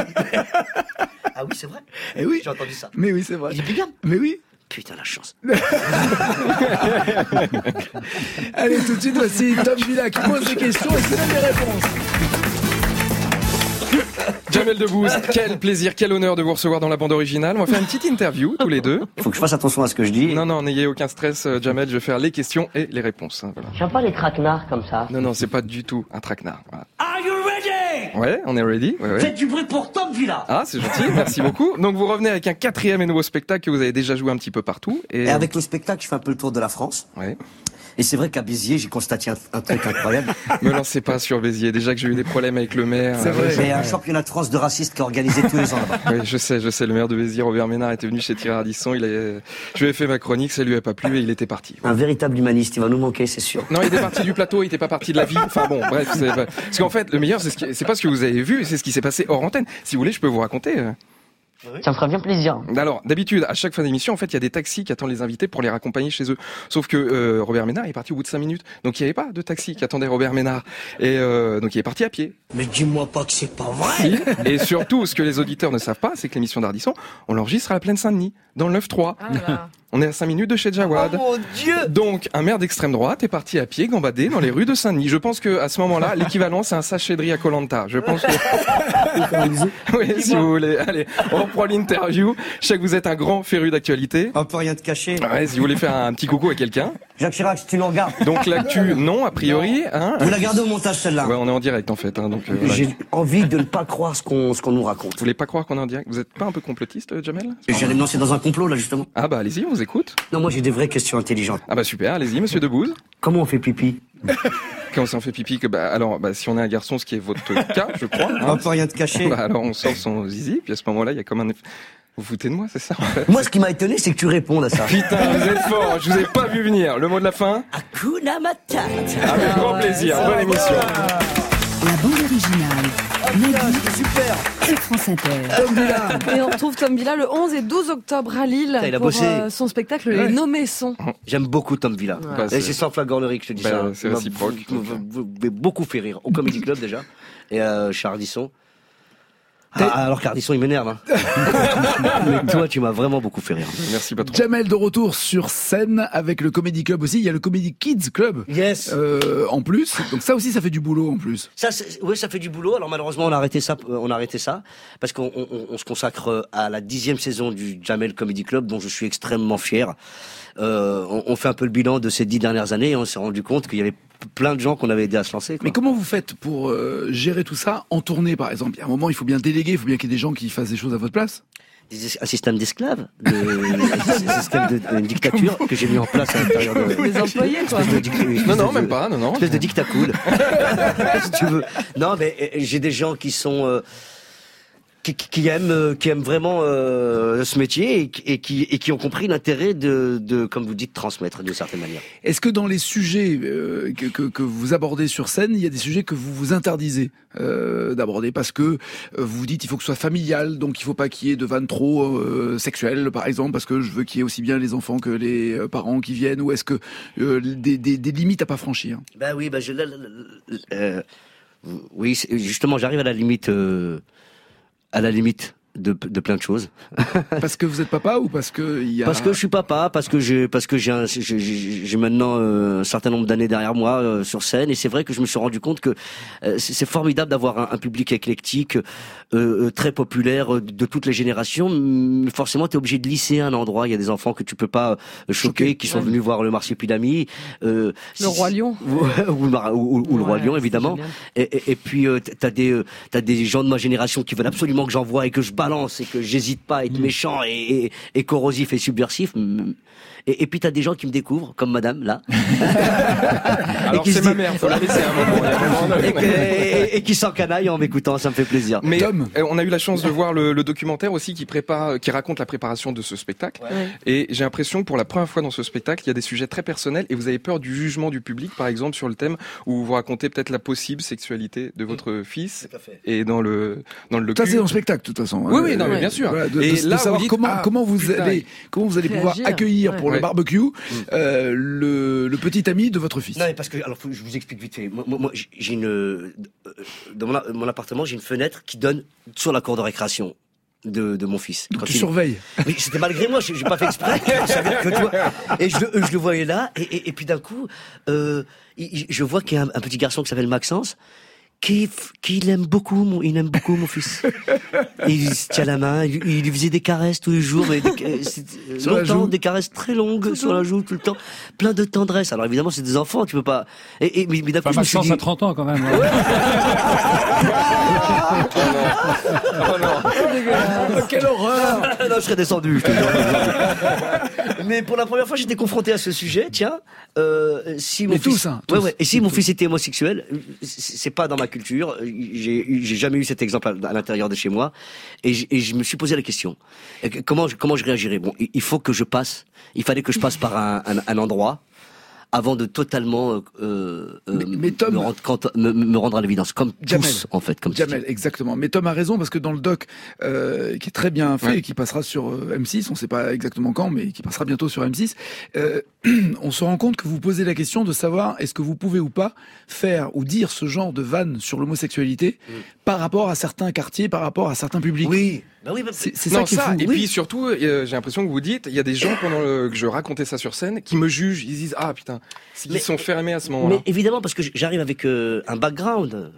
Ah oui, c'est vrai. Et oui. J'ai entendu ça. Mais oui, c'est vrai. Il dit Bigam. Mais oui. Putain, la chance. Allez, tout de suite, voici Tom Villa qui pose des questions et qui donne des réponses. Jamel Debbouze, quel plaisir, quel honneur de vous recevoir dans la bande originale. On va faire une petite interview, tous les deux. Il faut que je fasse attention à ce que je dis. Non, non, n'ayez aucun stress, Jamel, je vais faire les questions et les réponses. Voilà. J'aime pas les traquenards comme ça. Non, non, c'est pas du tout un traquenard. Voilà. Are you ready? Ouais, on est ready. Ouais, ouais. Faites du bruit pour Tom Villa. Ah, c'est gentil, merci beaucoup. Donc vous revenez avec un quatrième et nouveau spectacle que vous avez déjà joué un petit peu partout. Et, et avec le spectacle, je fais un peu le tour de la France. Ouais. Et c'est vrai qu'à Béziers, j'ai constaté un, un truc incroyable. Me lancez pas sur Béziers. Déjà que j'ai eu des problèmes avec le maire. C'est vrai. C'est un championnat de France de racistes qui est organisé tous les ans là-bas. Oui, je sais, je sais. Le maire de Béziers, Robert Ménard, était venu chez Thierry Ardisson. Il a, je lui ai fait ma chronique, ça lui a pas plu et il était parti. Un véritable humaniste. Il va nous manquer, c'est sûr. Non, il était parti du plateau, il était pas parti de la vie. Enfin bon, bref. C'est, parce qu'en fait, le meilleur, c'est ce qui, c'est pas ce que vous avez vu, c'est ce qui s'est passé hors antenne. Si vous voulez, je peux vous raconter. Ça me ferait bien plaisir. Alors, d'habitude, à chaque fin d'émission, en fait, il y a des taxis qui attendent les invités pour les raccompagner chez eux. Sauf que euh, Robert Ménard est parti au bout de cinq minutes. Donc, il n'y avait pas de taxi qui attendait Robert Ménard. Et euh, donc, il est parti à pied. Mais dis-moi pas que c'est pas vrai. Et surtout, ce que les auditeurs ne savent pas, c'est que l'émission d'Ardisson, on l'enregistre à la Plaine Saint-Denis, dans le neuf trois. Ah on est à cinq minutes de chez Jawad. Oh mon Dieu! Donc, un maire d'extrême droite est parti à pied, gambader dans les rues de Saint-Denis. Je pense que à ce moment-là, l'équivalent, c'est un sachet de riz à Koh-Lanta. Je pense que... oui, si vous voulez. Allez, on reprend l'interview. Je sais que vous êtes un grand féru d'actualité. On peut rien te cacher. Ouais, si vous voulez faire un petit coucou à quelqu'un. Jacques Chirac, si tu nous regardes. Donc l'actu, non, a priori. Hein. Vous la gardez au montage celle-là. Ouais, on est en direct en fait. Hein, donc, euh, J'ai voilà. envie de ne pas croire ce qu'on ce qu'on nous raconte. Vous voulez pas croire qu'on est en direct? Vous êtes pas un peu complotiste, Jamel? J'allais me lancer dans un complot là justement. Ah bah allez-y, on vous écoute. Non, moi j'ai des vraies questions intelligentes. Ah bah super, allez-y, Monsieur Debbouze. Comment on fait pipi? Quand on s'en fait pipi, que bah alors bah si on est un garçon, ce qui est votre cas, je crois. Hein, on peut rien te cacher. Bah alors on sort son zizi, puis à ce moment-là, il y a comme un effet. Vous foutez de moi, c'est ça en fait. Moi, ce qui m'a étonné, c'est que tu répondes à ça. Putain, vous êtes fort, je vous ai pas vu venir. Le mot de la fin? Hakuna Matata. Avec grand plaisir, bonne émission. La bande originale. Nagui, super. sur France Inter. Tom Villa. Et on retrouve Tom Villa le onze et douze octobre à Lille il a pour bossé. euh, son spectacle Ouais. Les Nommés sont. J'aime beaucoup Tom Villa. Ouais. Bah, Et c'est- c'est sans flagornerie que je te dis Bah, ça. c'est Vous- réciproque. Vous, vous, vous m'avez beaucoup fait rire. Au Comedy Club déjà. Et euh, chez Ardisson. T'as- Ah, alors qu'Ardisson, il m'énerve. Hein. Mais toi, tu m'as vraiment beaucoup fait rire. Merci patron. Jamel de retour sur scène avec le Comedy Club aussi. Il y a le Comedy Kids Club. Yes. Euh, en plus, donc ça aussi, ça fait du boulot en plus. Ça, c'est- ouais, ça fait du boulot. Alors malheureusement, on a arrêté ça. euh, On a arrêté ça parce qu'on on, on se consacre à la dixième saison du Jamel Comedy Club, dont je suis extrêmement fier. Euh, on, on fait un peu le bilan de ces dix dernières années et on s'est rendu compte qu'il y avait plein de gens qu'on avait aidé à se lancer. Quoi. Mais comment vous faites pour euh, gérer tout ça en tournée, par exemple? Il y a un moment, il faut bien déléguer, il faut bien qu'il y ait des gens qui fassent des choses à votre place. Des- un système d'esclaves, de, un système de, de dictature que j'ai mis en place à l'intérieur de. Les employés, quoi. espèce de dic- Non, non, espèce même de- pas, non, non. Espèce de dictacool. Si tu veux. Non, mais euh, j'ai des gens qui sont euh, qui, qui- qui aiment euh, qui aiment vraiment euh, ce métier et, qui- et qui et qui ont compris l'intérêt de, de comme vous dites transmettre d'une certaine manière. Est-ce que dans les sujets euh, que, que, que vous abordez sur scène, il y a des sujets que vous vous interdisez euh, d'aborder parce que euh, vous vous dites il faut que ce soit familial, donc il faut pas qu'il y ait de vannes trop euh, sexuelles, par exemple, parce que je veux qu'il y ait aussi bien les enfants que les euh, parents qui viennent, ou est-ce que euh, des, des, des limites à pas franchir? Ben oui, ben je là, là, là, euh, oui, c'est- justement, j'arrive à la limite euh, à la limite de, de plein de choses. Parce que vous êtes papa ou parce que il y a... Parce que je suis papa, parce que j'ai, parce que j'ai, un- j'ai, j'ai j'ai maintenant euh, un certain nombre d'années derrière moi euh, sur scène, et c'est vrai que je me suis rendu compte que euh, c'est, c'est formidable d'avoir un, un public éclectique, euh, euh, très populaire, euh, de toutes les générations. Mais forcément, tu es obligé de lisser un endroit. Il y a des enfants que tu peux pas euh, choquer, Choquer. qui sont Ouais. venus voir le Marsupilami, euh, Le Roi Lion. ou, ou le, Mar- ou- ou le Roi Ouais, Lion, c'est évidemment. génial. Et, et, et puis euh, t'as des euh, t'as des gens de ma génération qui veulent absolument que j'envoie et que je balance et que j'hésite pas à être méchant et, et, et corrosif et subversif. Et, et puis t'as des gens qui me découvrent, comme Madame là, Alors qui se c'est ma dit- mère, faut la laisser un moment. il y a un moment donné. et, que- et- et qui s'encanaillent en m'écoutant. Ça me fait plaisir. Mais Tom. euh, on a eu la chance de voir le, le documentaire aussi qui prépare, qui raconte la préparation de ce spectacle. Ouais. Et j'ai l'impression que pour la première fois dans ce spectacle, il y a des sujets très personnels et vous avez peur du jugement du public, par exemple sur le thème où vous racontez peut-être la possible sexualité de votre fils. Tout à fait. Et dans le dans le Ça docu. c'est dans le spectacle de toute façon. Oui, oui, Euh, non, mais Ouais. bien sûr. Voilà, de, Et de- de là, vous savoir dites, comment ah, comment vous putain. allez comment vous allez pouvoir Réagir. accueillir pour Ouais. le barbecue euh, le, le petit ami de votre fils. Non, mais parce que alors faut que je vous explique vite fait. Moi, moi, moi, j'ai une euh, dans mon, mon appartement, j'ai une fenêtre qui donne sur la cour de récréation de, de mon fils. Donc Quand tu il- surveilles. Oui, c'était malgré moi, j'ai j'ai pas fait exprès. Je savais que toi. Et je, le- je le voyais là, et, et, et puis d'un coup, euh, il- je vois qu'il y a un, un petit garçon qui s'appelle Maxence, qui, qui l'aime beaucoup, mon, il aime beaucoup mon fils. Et il se tient la main, il, il lui faisait des caresses tous les jours, mais des, euh, c'est- euh, Sur la longtemps, joue. des caresses très longues sur la joue tout le temps, plein de tendresse. Alors évidemment, c'est des enfants, tu peux pas. Et, et mais, mais d'un coup, Enfin, je me suis Maxence dit, a trente ans quand même. Oh non. Quelle horreur. non, je serais descendu. Je te jure. Mais pour la première fois, j'étais confronté à ce sujet. Tiens, euh, si mon Mais fils, tous, hein, ouais, tous. ouais. Et si mon fils était homosexuel, c'est c'est pas dans ma culture. J'ai j'ai jamais eu cet exemple à, à l'intérieur de chez moi. Et, j- et je me suis posé la question Euh, comment je, comment je réagirais. Bon, il il faut que je passe. Il fallait que je passe par un, un, un endroit avant de totalement euh, euh, Mais- mais Tom- me, rendre, compte- me, me rendre à l'évidence, comme Jamel. tous en fait, comme Jamel, exactement. Mais Tom a raison parce que dans le doc, euh, qui est très bien fait Ouais. et qui passera sur euh, M six, on ne sait pas exactement quand, mais qui passera bientôt sur M six, euh, on se rend compte que vous posez la question de savoir est-ce que vous pouvez ou pas faire ou dire ce genre de vanne sur l'homosexualité Mm. par rapport à certains quartiers, par rapport à certains publics. Oui, bah oui, bah, C'est c'est ça Non, qui est ça, fou. et Oui. puis surtout, euh, j'ai l'impression que vous dites, il y a des gens pendant le- que je racontais ça sur scène qui me jugent, ils disent ah putain, s'ils Mais- sont fermés à ce moment-là. mais évidemment parce que j'arrive avec euh, un background.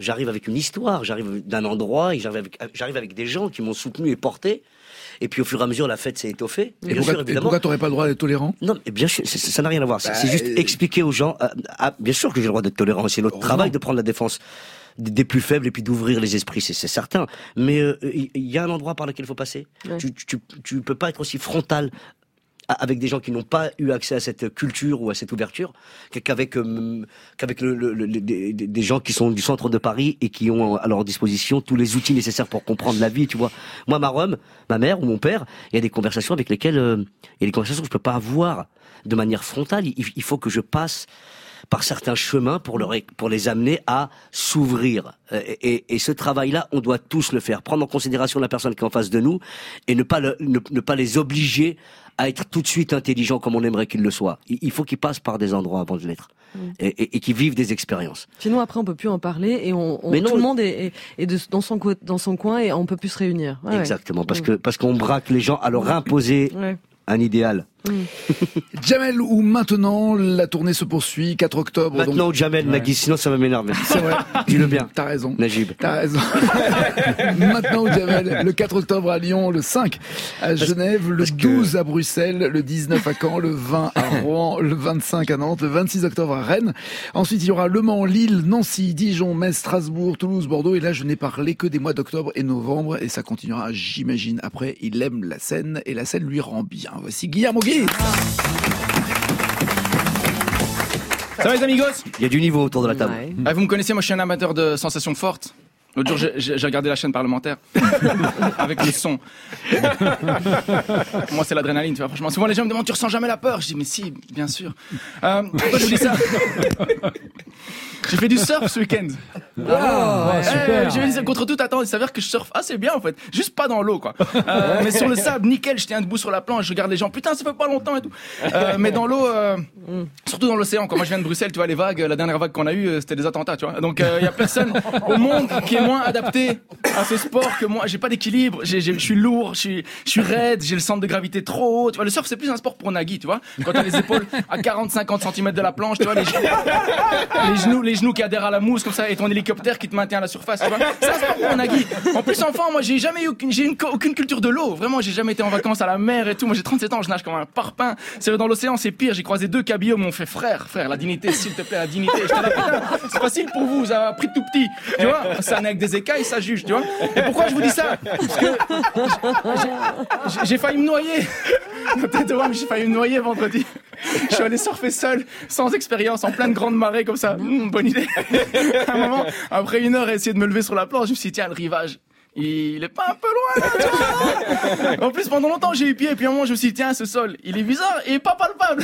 J'arrive avec une histoire, j'arrive d'un endroit, et j'arrive avec, j'arrive avec des gens qui m'ont soutenu et porté. Et puis au fur et à mesure, la fête s'est étoffée. Et, et pourquoi, sûr, évidemment, et pourquoi t'aurais pas le droit d'être tolérant? Non, mais bien sûr, ça n'a rien à voir. Bah, c'est juste euh... expliquer aux gens. Euh, ah, bien sûr que j'ai le droit d'être tolérant. C'est notre oh, travail non. de prendre la défense des plus faibles et puis d'ouvrir les esprits, c'est, c'est certain. Mais il euh, y a un endroit par lequel il faut passer. Ouais. Tu, tu, tu peux pas être aussi frontal avec des gens qui n'ont pas eu accès à cette culture ou à cette ouverture, qu'avec euh, qu'avec le, le, le, des, des gens qui sont du centre de Paris et qui ont à leur disposition tous les outils nécessaires pour comprendre la vie, tu vois. Moi, ma Rome, ma mère ou mon père, il y a des conversations avec lesquelles euh, il y a des conversations que je peux pas avoir de manière frontale. Il, il faut que je passe par certains chemins pour, leur, pour les amener à s'ouvrir. Et, et, et ce travail-là, on doit tous le faire. Prendre en considération la personne qui est en face de nous et ne pas, le, ne, ne pas les obliger à être tout de suite intelligents comme on aimerait qu'ils le soient. Il faut qu'ils passent par des endroits avant de l'être. Mmh. Et, et, et qu'ils vivent des expériences. Sinon, après, on peut plus en parler et on, on, Mais non, tout le monde est, est, est de, dans, son, dans son coin et on peut plus se réunir. Ouais, exactement, ouais. parce, mmh. que, parce qu'on braque les gens à leur imposer ouais. un idéal. Mmh. Jamel, ou maintenant la tournée se poursuit, quatre octobre. Maintenant donc... ou Jamel, ouais. Nagui, sinon ça va m'énerver. C'est vrai. Dis-le bien. T'as raison. Najib. T'as raison. Maintenant ou Jamel, le quatre octobre à Lyon, le cinq à Genève, le Parce douze que... à Bruxelles, le dix-neuf à Caen, le vingt à Rouen, le vingt-cinq à Nantes, le vingt-six octobre à Rennes. Ensuite, il y aura Le Mans, Lille, Nancy, Dijon, Metz, Strasbourg, Toulouse, Bordeaux. Et là, je n'ai parlé que des mois d'octobre et novembre. Et ça continuera, j'imagine. Après, il aime la scène et la scène lui rend bien. Voici Guillermo Guy. Ça va les amigos? Il y a du niveau autour de la table. Ouais. Ah, vous me connaissez, moi je suis un amateur de sensations fortes. L'autre jour, j'ai, j'ai regardé la chaîne parlementaire avec les sons. Moi, c'est l'adrénaline, tu vois. Franchement, souvent les gens me demandent, tu ressens jamais la peur? Je dis, mais si, bien sûr. Euh, pourquoi je vous dis ça? J'ai fait du surf ce week-end. Ah, ouais, super. Euh, j'ai dit, contre toute attente, il s'avère que je surfe assez bien en fait. Juste pas dans l'eau, quoi. Euh, mais sur le sable, nickel, je tiens debout sur la planche, je regarde les gens. Putain, ça fait pas longtemps et tout. Euh, mais dans l'eau, euh, surtout dans l'océan. Quand moi je viens de Bruxelles, tu vois, les vagues, la dernière vague qu'on a eue, c'était des attentats, tu vois. Donc il euh, y a personne au monde qui est moins adapté à ce sport que moi. J'ai pas d'équilibre, j'ai, j'ai, je suis lourd, je suis, je suis raide, j'ai le centre de gravité trop haut. Tu vois, le surf c'est plus un sport pour Nagui, tu vois. Quand t'as les épaules à quarante à cinquante centimètres de la planche, tu vois, les, les genoux, les genoux qui adhèrent à la mousse comme ça et ton hélicoptère qui te maintient à la surface, tu vois. C'est un sport pour Nagui. En plus, enfant, moi j'ai jamais eu aucune, j'ai une, aucune culture de l'eau. Vraiment, j'ai jamais été en vacances à la mer et tout. Moi j'ai trente-sept ans, je nage comme un parpaing. C'est vrai, dans l'océan, c'est pire. J'ai croisé deux cabillots, m'ont fait frère, frère, la dignité, s'il te plaît, la dignité. J'étais là, putain, c'est facile pour vous, vous avez appris tout petit. Tu vois, ça n'est avec des écailles, ça juge, tu vois. Et pourquoi je vous dis ça? Parce que j'ai, j'ai failli me noyer. Peut-être de voir, mais j'ai failli me noyer vendredi. Je suis allé surfer seul, sans expérience, en pleine grande marée comme ça. Mmh, bonne idée. À un moment, après une heure, à essayer de me lever sur la planche, je me suis dit, tiens, le rivage, il est pas un peu loin, là, tu vois. En plus, pendant longtemps, j'ai eu pied, et puis à un moment, je me suis dit, tiens, ce sol, il est bizarre et pas palpable.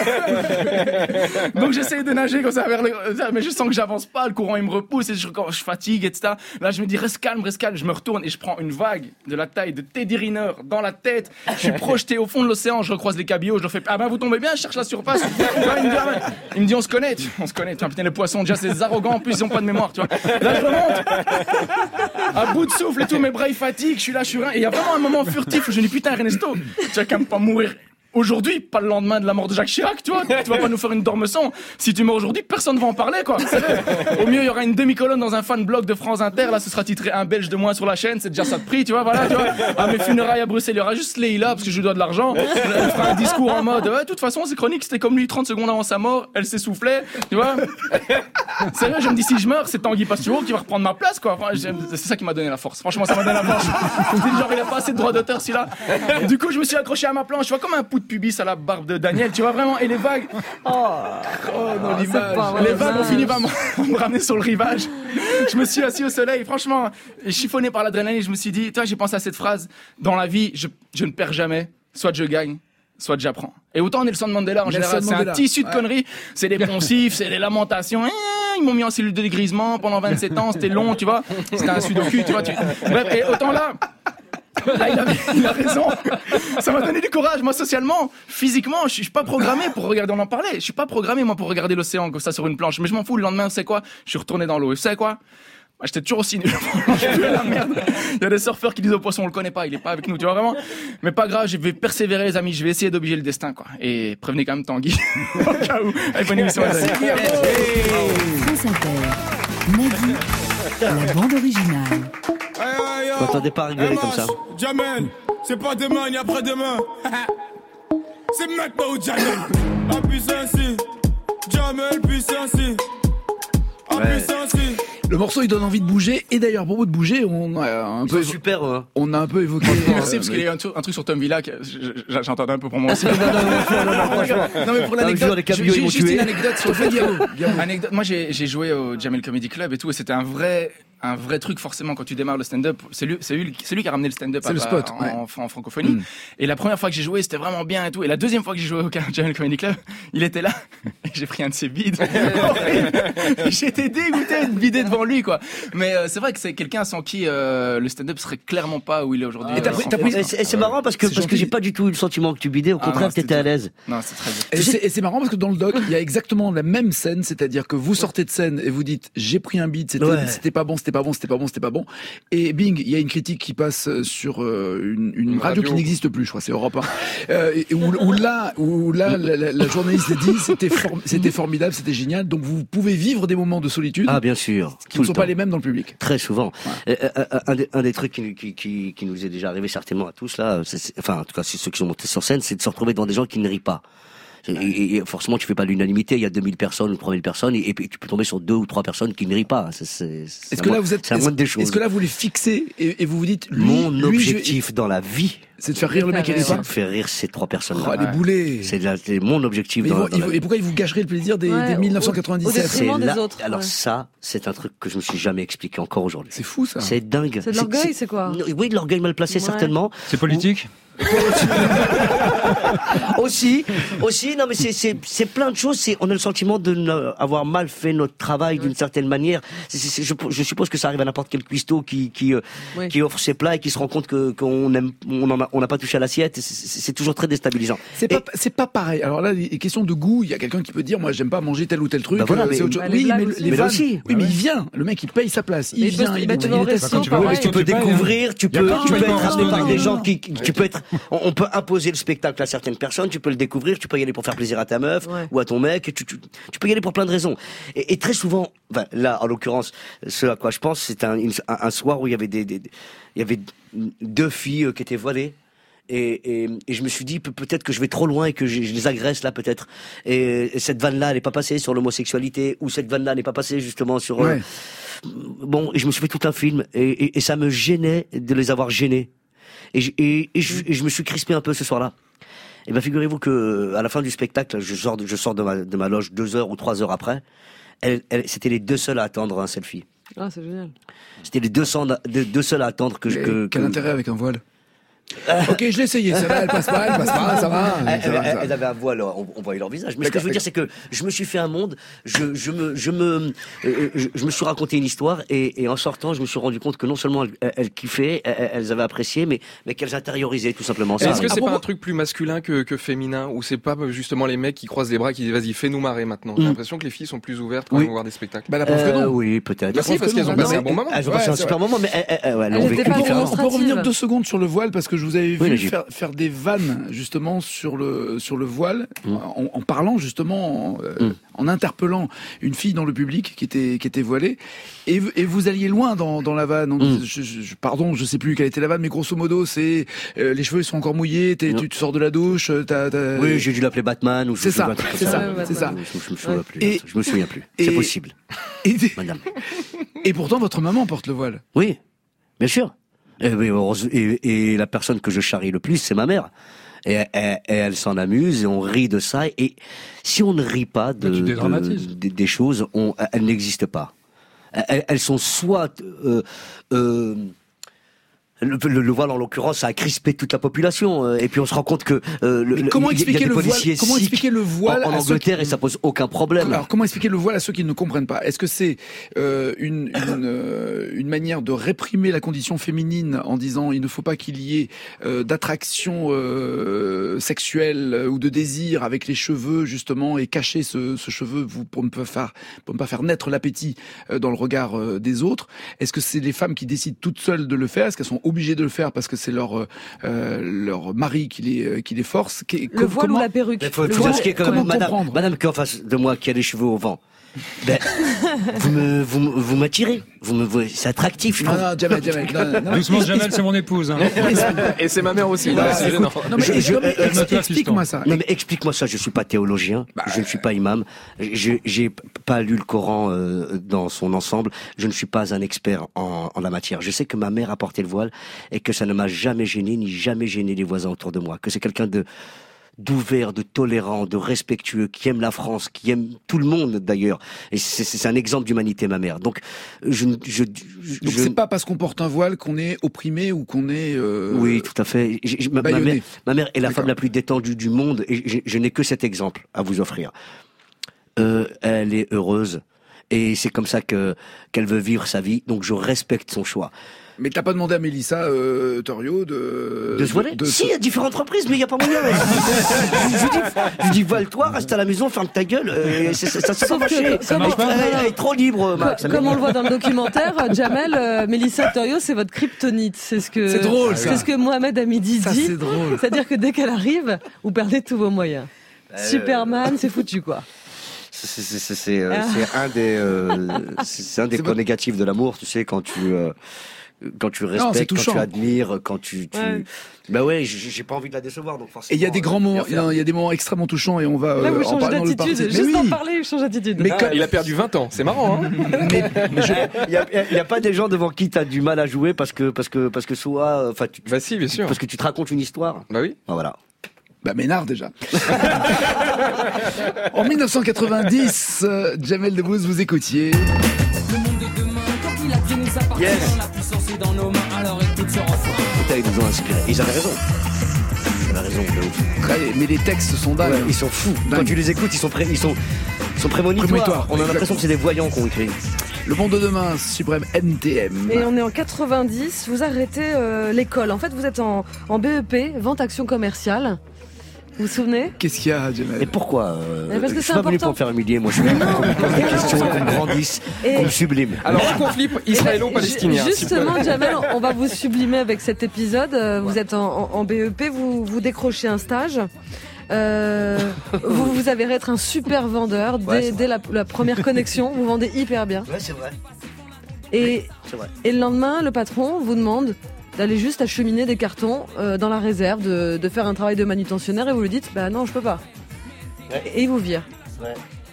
Donc, j'essaie de nager comme ça vers le, mais je sens que j'avance pas, le courant, il me repousse, et je, je fatigue, et cetera. Là, je me dis, reste calme, reste calme. Je me retourne et je prends une vague de la taille de Teddy Riner dans la tête. Je suis projeté au fond de l'océan, je recroise les cabillots, je leur fais, ah ben, vous tombez bien, je cherche la surface. Là, il me dit, ah, ben, il me dit, on se connaît, on se connaît. Putain, les poissons, déjà, c'est des arrogants, en plus, ils ont pas de mémoire, tu vois. Là, je remonte. À bout de souffle et tout, mes bras ils fatiguent, je suis là, je suis rien. Et il y a vraiment un moment furtif où je me dis putain Ernesto, tu vas quand même pas mourir aujourd'hui, pas le lendemain de la mort de Jacques Chirac, tu vois. Tu vas pas nous faire une dormeçon. Si tu meurs aujourd'hui, personne va en parler, quoi. Au mieux, il y aura une demi-colonne dans un fan blog de France Inter. Là, ce sera titré un Belge de moins sur la chaîne. C'est déjà ça de prix, tu vois. Voilà, tu vois. À mes funérailles à Bruxelles, il y aura juste Leïla parce que je lui dois de l'argent. Elle fera un discours en mode, ouais, de toute façon, c'est chronique. C'était comme lui trente secondes avant sa mort. Elle s'essoufflait, tu vois. Sérieux, je me dis, si je meurs, c'est Tanguy Pastureau qui va reprendre ma place, quoi. Enfin, c'est ça qui m'a donné la force. Franchement, ça m'a donné la force. Je me dis, genre, il a pas assez de droits d'auteur, celui-là. Et du coup, je me suis accroché à ma planche, tu vois, comme un pouls de pubis à la barbe de Daniel, tu vois, vraiment. Et les vagues. Oh, oh non, l'image. Les vagues ont fini par me ramener sur le rivage. Je me suis assis au soleil, franchement, chiffonné par l'adrénaline. Je me suis dit, toi, j'ai pensé à cette phrase. Dans la vie, je, je ne perds jamais. Soit je gagne, soit j'apprends. Et autant Nelson Mandela, en général, c'est un tissu de conneries. C'est des poncifs, c'est des lamentations. Ils m'ont mis en cellule de dégrisement pendant vingt-sept ans, c'était long, tu vois. C'était un sudoku, tu vois. Tu... Bref, et autant là, là il, avait, il a raison. Ça m'a donné du courage. Moi, socialement, physiquement, je suis pas programmé pour regarder, on en parlait. Je suis pas programmé, moi, pour regarder l'océan comme ça sur une planche. Mais je m'en fous, le lendemain, c'est quoi? Je suis retourné dans l'eau. Et vous savez quoi? Moi, j'étais toujours aussi nul. Je la merde. Il y a des surfeurs qui disent au poisson, on le connaît pas, il est pas avec nous, tu vois, vraiment. Mais pas grave, je vais persévérer, les amis, je vais essayer d'obliger le destin, quoi. Et prévenez quand même Tanguy. Au cas où. Allez, bonne émission, les amis. France Inter. Nagui, La bande originale. Vous m'entendez pas rigoler comme ça. Jamel, c'est pas demain ni après-demain. C'est maintenant ou Jamel. Appuie ainsi. Jamel, puis ainsi. Appuie ainsi. Le morceau il donne envie de bouger et d'ailleurs pour vous de bouger on a un peu super hein. on a un peu évoqué merci parce qu'il y a un truc, un truc sur Tom Villa que j'entendais un peu pour moi aussi. non, non, non, non, non mais pour l'anecdote j'ai juste une anecdote sur le anecdote. Moi j'ai j'ai joué au Jamel Comedy Club et tout et c'était un vrai un vrai truc forcément quand tu démarres le stand-up, c'est lui, c'est lui, c'est lui qui a ramené le stand-up à, le spot, en, ouais. en, en, en francophonie. Mm. Et la première fois que j'ai joué, c'était vraiment bien et tout. Et la deuxième fois que j'ai joué au Jamel Comedy Club, il était là. Et j'ai pris un de ses bides. J'étais dégoûté de bider devant lui, quoi. Mais euh, c'est vrai que c'est quelqu'un sans qui euh, le stand-up serait clairement pas où il est aujourd'hui. Ah, et t'as pris, t'as pris... c'est, c'est marrant parce que, parce que j'ai pas du tout eu le sentiment que tu bidais. Au contraire, ah, t'étais à l'aise. Non, c'est très bien. Et c'est, et c'est marrant parce que dans le doc, il y a exactement la même scène, c'est-à-dire que vous sortez de scène et vous dites j'ai pris un bide, c'était, ouais. c'était pas bon, c'était pas bon, c'était pas bon, c'était pas bon. Et bing, il y a une critique qui passe sur euh, une, une, une radio, radio qui n'existe plus, je crois, c'est Europe un. Euh, et, où, où là, où là, la, la, la journaliste dit c'était for, c'était formidable, c'était génial. Donc vous pouvez vivre des moments de solitude. Ah bien sûr. Qui ne sont pas les mêmes dans le public. Très souvent. Ouais. Euh, euh, un, des, un des trucs qui, qui, qui, qui nous est déjà arrivé certainement à tous là, c'est, c'est, enfin en tout cas c'est ceux qui sont montés sur scène, c'est de se retrouver devant des gens qui ne rient pas. Et, et forcément, tu fais pas l'unanimité. Il y a deux mille personnes ou trois mille personnes, et, et puis tu peux tomber sur deux ou trois personnes qui ne rient pas. C'est, c'est, c'est est-ce que là mo- vous êtes, c'est la moindre des choses. Est-ce que là vous les fixez et, et vous vous dites, lui, mon lui, objectif je... dans la vie, c'est de faire rire le mec qui n'est pas. C'est de faire rire ces trois personnes. Oh, les boulets. C'est, la, c'est mon objectif. Mais dans, vont, dans la... Et pourquoi ils vous gâcheraient le plaisir des, ouais, des mille neuf cent quatre-vingt-dix-sept? C'est des là, autres, alors ouais. ça, c'est un truc que je me suis jamais expliqué encore aujourd'hui. C'est fou ça. C'est dingue. C'est de l'orgueil, c'est, c'est quoi? Oui, de l'orgueil mal placé, ouais. certainement. C'est politique. aussi, aussi, non mais c'est c'est c'est plein de choses. C'est on a le sentiment de avoir mal fait notre travail d'une certaine manière. C'est, c'est, c'est, je, je suppose que ça arrive à n'importe quel cuistot qui qui euh, oui. qui offre ses plats et qui se rend compte que qu'on aime, on en a, on n'a pas touché à l'assiette. C'est, c'est, c'est toujours très déstabilisant. C'est et, pas c'est pas pareil. Alors là, les questions de goût, il y a quelqu'un qui peut dire moi j'aime pas manger tel ou tel truc. Bah voilà, euh, mais, c'est autre chose. Bah, oui, mais aussi. les mais vannes, aussi. oui, mais il vient. Le mec il paye sa place. Il mais vient. Il, il, bah, il, tu vas au resto, tu peux découvrir. Tu peux tu peux être ramené par des gens qui tu peux être. On peut imposer le spectacle à certaines personnes, tu peux le découvrir, tu peux y aller pour faire plaisir à ta meuf ouais. ou à ton mec, tu, tu, tu peux y aller pour plein de raisons. Et, et très souvent, enfin, là en l'occurrence, ce à quoi je pense, c'est un, un, un soir où il y avait des, des, des il y avait deux filles qui étaient voilées. Et, et, et je me suis dit peut-être que je vais trop loin et que je, je les agresse là peut-être. Et, et cette vanne-là n'est pas passée sur l'homosexualité ou cette vanne-là n'est pas passée justement sur. Ouais. Euh, bon, et je me suis fait tout un film et, et, et ça me gênait de les avoir gênés. Et je, et, et, je, et je me suis crispé un peu ce soir-là. Et ben figurez-vous que à la fin du spectacle, je sors, de, je sors de ma, de ma loge deux heures ou trois heures après. Elle, elle, c'était les deux seuls à attendre un selfie. Ah, c'est génial. C'était les deux, cents, deux, deux seuls à attendre que je. Que, quel que... intérêt avec un voile? Ok, je l'ai essayé, ça va, elle passe pas, elle passe pas, ça va. Elle, elle, elle, elle avait un voile, on, on voyait leur visage. Mais ce que je veux dire, c'est que je me suis fait un monde, je, je me, je me, euh, je, je me suis raconté une histoire, et, et en sortant, je me suis rendu compte que non seulement elles, elles kiffaient, elles, elles avaient apprécié, mais, mais qu'elles intériorisaient tout simplement ça. Est-ce que c'est ah, pas un truc plus masculin que, que féminin, ou c'est pas justement les mecs qui croisent les bras et qui disent vas-y, fais-nous marrer maintenant? J'ai mm. l'impression que les filles sont plus ouvertes quand oui. elles vont voir des spectacles. Bah la preuve euh, que non. Oui, peut-être. La preuve parce qu'elles ont passé un bon moment. Elles ont passé un super moment, mais elles, elles, elles ont vécu différemment. On peut revenir deux secondes sur le voile parce que je vous avais vu faire, faire des vannes justement sur le sur le voile mmh. en, en parlant justement en, euh, mmh. en interpellant une fille dans le public qui était qui était voilée et, et vous alliez loin dans dans la vanne. Mmh. Je, je, pardon, je sais plus quelle était la vanne, mais grosso modo c'est euh, les cheveux ils sont encore mouillés, mmh. tu, tu sors de la douche, t'as, t'as... oui j'ai dû l'appeler Batman ou c'est ça, c'est ça, c'est ça. Je, je me souviens plus. Et, je me souviens plus. Et, c'est possible. Et, Madame. Et pourtant votre maman porte le voile. Oui, bien sûr. Et, et, et la personne que je charrie le plus, c'est ma mère. Et, et, et elle s'en amuse et on rit de ça. Et si on ne rit pas de, de, de des choses, on, elles n'existent pas. Elles, elles sont soit euh, euh, Le, le, le voile, en l'occurrence, ça a crispé toute la population. Et puis on se rend compte que euh, le, comment y, expliquer y a des le voile Comment expliquer le voile en, en Angleterre qui... et ça pose aucun problème. Alors comment expliquer le voile à ceux qui ne comprennent pas? Est-ce que c'est euh, une une, euh, une manière de réprimer la condition féminine en disant il ne faut pas qu'il y ait euh, d'attraction euh, sexuelle ou de désir avec les cheveux justement et cacher ce, ce cheveu vous, pour ne pas faire pour ne pas faire naître l'appétit euh, dans le regard euh, des autres? Est-ce que c'est les femmes qui décident toutes seules de le faire? Est-ce qu'elles sont obligés de le faire parce que c'est leur euh, leur mari qui les qui les force. Qui, le voile comment, ou la perruque. Il faut, le faut voile, expliquer quand même, madame, madame qui est en face de moi, qui a les cheveux au vent. Ben, vous me, vous, me- vous m'attirez. Vous me, vous- c'est attractif, je Non, trouve. non, Jamel, Jamel. non, non, non. Doucement, Jamel, c'est mon épouse. Hein. Et c'est ma mère aussi. Voilà, là, c'est écoute, gênant. non, mais Je- ex- je- non, mais euh, ex- notre explique-moi ça. Non mais explique-moi ça, je suis pas théologien, je ne suis pas imam, je j'ai pas lu le Coran euh, dans son ensemble, je ne suis pas un expert en, en la matière. Je sais que ma mère a porté le voile et que ça ne m'a jamais gêné ni jamais gêné les voisins autour de moi, que c'est quelqu'un de d'ouvert, de tolérant, de respectueux, qui aime la France, qui aime tout le monde d'ailleurs. Et c'est, c'est un exemple d'humanité, ma mère. Donc je je, je, Donc je- c'est pas parce qu'on porte un voile qu'on est opprimé ou qu'on est. Euh... Oui, tout à fait. J'ai- j'ai- ma, ma Bâillonné. mère, ma mère est la D'accord. femme la plus détendue du monde et je, je n'ai que cet exemple à vous offrir. Euh, elle est heureuse et c'est comme ça que qu'elle veut vivre sa vie. Donc je respecte son choix. Mais t'as pas demandé à Mélissa euh, Torio de. De se voiler de- Si, à différentes reprises, mais il n'y a pas moyen. je, je lui dis, je lui dis, voile-toi, reste à la maison, ferme ta gueule. Euh, c'est- c'est- ça ça Sauf va marcher. que, comme, marche pas. Elle, elle est trop libre, Max. comme- comme on le voit dans le documentaire, Jamel, euh, Mélissa Torio, c'est votre kryptonite. C'est ce que C'est drôle, ça. C'est ce que Mohamed Hamidi Ça, dit. c'est drôle. C'est-à-dire que dès qu'elle arrive, vous perdez tous vos moyens. Superman, c'est foutu quoi. C'est c'est- c'est- c'est, euh, Ah. c'est un des euh, c'est c'est un des C'est points votre- négatifs de l'amour, tu sais, quand tu euh, quand tu c'est respectes, quand touchant. tu admires, quand tu, tu... Ouais. bah ouais, j'ai j'ai pas envie de la décevoir, donc forcément. Et il y a des grands euh, moments, bien faire. non, il y a des moments extrêmement touchants et on va Là, euh, vous en changez parler dans le d'attitude. parti. Juste Mais en oui. parler, je change d'attitude. Mais Ah, comme- il a perdu vingt ans, c'est marrant. Hein. Il y a, il y a pas des gens devant qui t'as du mal à jouer parce que parce que parce que soit, enfin, tu- Bah si, bien sûr. parce que tu te racontes une histoire. Bah oui. Ah, voilà. Bah Ménard déjà. En mille neuf cent quatre-vingt-dix, euh, Jamel Debbouze, vous écoutiez. Le monde de demain, quand il a dit nous appartient, Yes. la puissance est dans nos mains, alors écoute ce refrain. Putain, ils nous ont inspiré. Ils avaient raison. Ils avaient raison. de ouf. Très- Mais les textes sont dingues. Ouais, ils sont fous. Quand Dingue. tu les écoutes, ils sont pré- ils sont ils sont prémonitoires. Prémonitoires, On a l'impression exactement. que c'est des voyants qui ont écrit. Le monde de demain, Suprême N T M. Et on est en quatre-vingt-dix, vous arrêtez euh, l'école. En fait, vous êtes en, en B E P, vente action commerciale. Vous vous souvenez? Qu'est-ce qu'il y a, Jamel? Et pourquoi euh, Mais parce que je suis c'est pas venu important. pour me faire humilier, moi je suis venu pour qu'on me pose des questions, qu'on me grandisse, Et- qu'on me sublime. Alors, le conflit israélo-palestinien. Ju- s'il te plaît. Justement, Jamel, on va vous sublimer avec cet épisode. Euh, Vous êtes en, en- en B E P, vous, vous décrochez un stage. Euh, vous, vous avérez être un super vendeur dès, Ouais, c'est dès la, la première connexion. Vous vendez hyper bien. Ouais, c'est vrai. Et, C'est vrai. et le lendemain, le patron vous demande d'aller juste acheminer des cartons euh, dans la réserve, de, de faire un travail de manutentionnaire, et vous lui dites, bah non, je peux pas. Ouais. Et il vous vire. Ouais.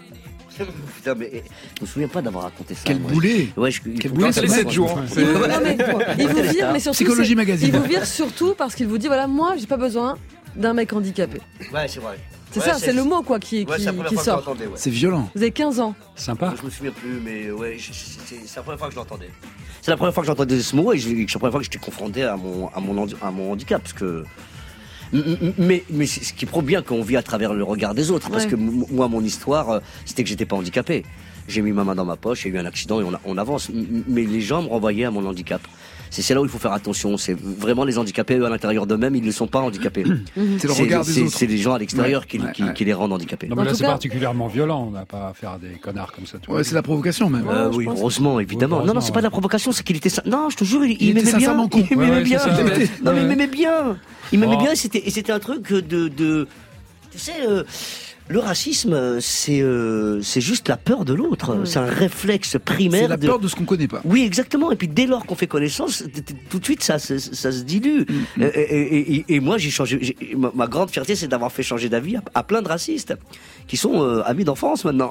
Putain, mais eh, je me souviens pas d'avoir raconté ça. Quel moi. boulet. Ouais, je, Quel il faut- boulet, Non, ce c'est mec. les sept jours. Ouais. C'est- Il vous, non, mais, il vous vire, mais surtout, Psychologie c'est- Magazine. il vous vire surtout parce qu'il vous dit, voilà, moi, j'ai pas besoin d'un mec handicapé. Ouais, c'est vrai. C'est Ouais, ça, c'est le mot quoi qui, Ouais, qui, c'est la première qui fois que je sort. l'entendais, ouais. C'est violent. Vous avez quinze ans. Sympa. Je me souviens plus, mais ouais, je- je- c'est c'est la première fois que je l'entendais. C'est la première fois que j'entendais ce mot et je- c'est la première fois que j'étais confronté à mon, à mon, handi- à mon handicap. Parce que... M- m- Mais, mais c'est ce qui prouve bien qu'on vit à travers le regard des autres. Parce Ouais. que m- moi, mon histoire, euh, c'était que j'étais pas handicapé. J'ai mis ma main dans ma poche, il y a eu un accident et on, a- on avance. M- m- Mais les gens me renvoyaient à mon handicap. C'est c'est là où il faut faire attention. C'est vraiment les handicapés, eux, à l'intérieur d'eux-mêmes, ils ne sont pas handicapés. C'est le regard des c'est- autres. C'est les gens à l'extérieur Ouais, qui, ouais, qui- ouais. qui les rendent handicapés. Non, En mais là, tout c'est cas- particulièrement violent. On n'a pas à faire des connards comme ça. tous Ouais, les c'est jours. la provocation même. Euh, je oui, pense. heureusement, évidemment. Oui, non, non, c'est heureusement, pas de la ouais. provocation, c'est qu'il était. sin- Non, je te jure, il, Il était m'aimait bien. sincèrement con. Il Ouais, m'aimait ouais, bien. c'est ça, ouais. Non, mais il Ouais. m'aimait bien. Il m'aimait Oh. bien. et C'était, et c'était un truc de, de. Tu sais, euh, le racisme, euh, c'est, euh, c'est juste la peur de l'autre. Oui. C'est un réflexe C'est primaire. la de... peur de ce qu'on connaît pas. Oui, exactement. Et puis dès lors qu'on fait connaissance, t- t- tout de suite ça, ça, ça se dilue. Et, et- et- et moi, j'ai changé. j'ai- ma, ma grande fierté, c'est d'avoir fait changer d'avis à, à plein de racistes qui sont euh, amis d'enfance maintenant.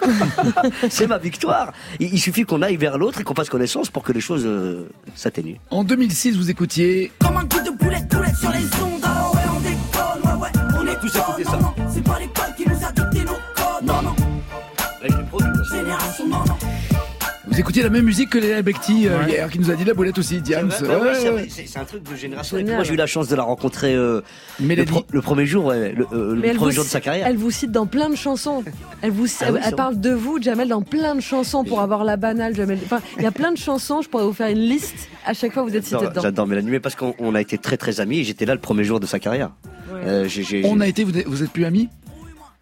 C'est ma victoire. Il, il suffit qu'on aille vers l'autre et qu'on fasse connaissance pour que les choses euh, s'atténuent. En deux mille six, vous écoutiez. Comme un coup de boulette, boulette sur les ondes. Ah ouais, on déconne, ouais, ouais, on est Tous con, écouter non, ça. non, c'est pas l'école qui nous a dicté nos codes, non, non, génération, non, non. Vous écoutiez la même musique que Léa Becti euh, Ouais. hier, qui nous a dit la boulette aussi, Diams. C'est vrai, Ouais, ouais, c'est ouais, vrai, ouais. c'est- c'est un truc de génération. Et puis Génial. moi, j'ai eu la chance de la rencontrer euh, le, Mélodie. pro- le premier jour, ouais, le, euh, le Mais elle premier vous, jour de sa carrière. elle vous cite dans plein de chansons. Elle vous, Ah oui, elle, c'est elle parle de vous, Jamel, dans plein de chansons pour avoir la banale, Jamel. Enfin, il y a plein de chansons. Je pourrais vous faire une liste. À chaque fois, vous êtes cité J'adore, dedans. j'adore Mélanie, mais parce qu'on on a été très très amis et j'étais là le premier jour de sa carrière. Ouais. Euh, j'ai- j'ai- On a été, vous êtes, vous êtes plus amis?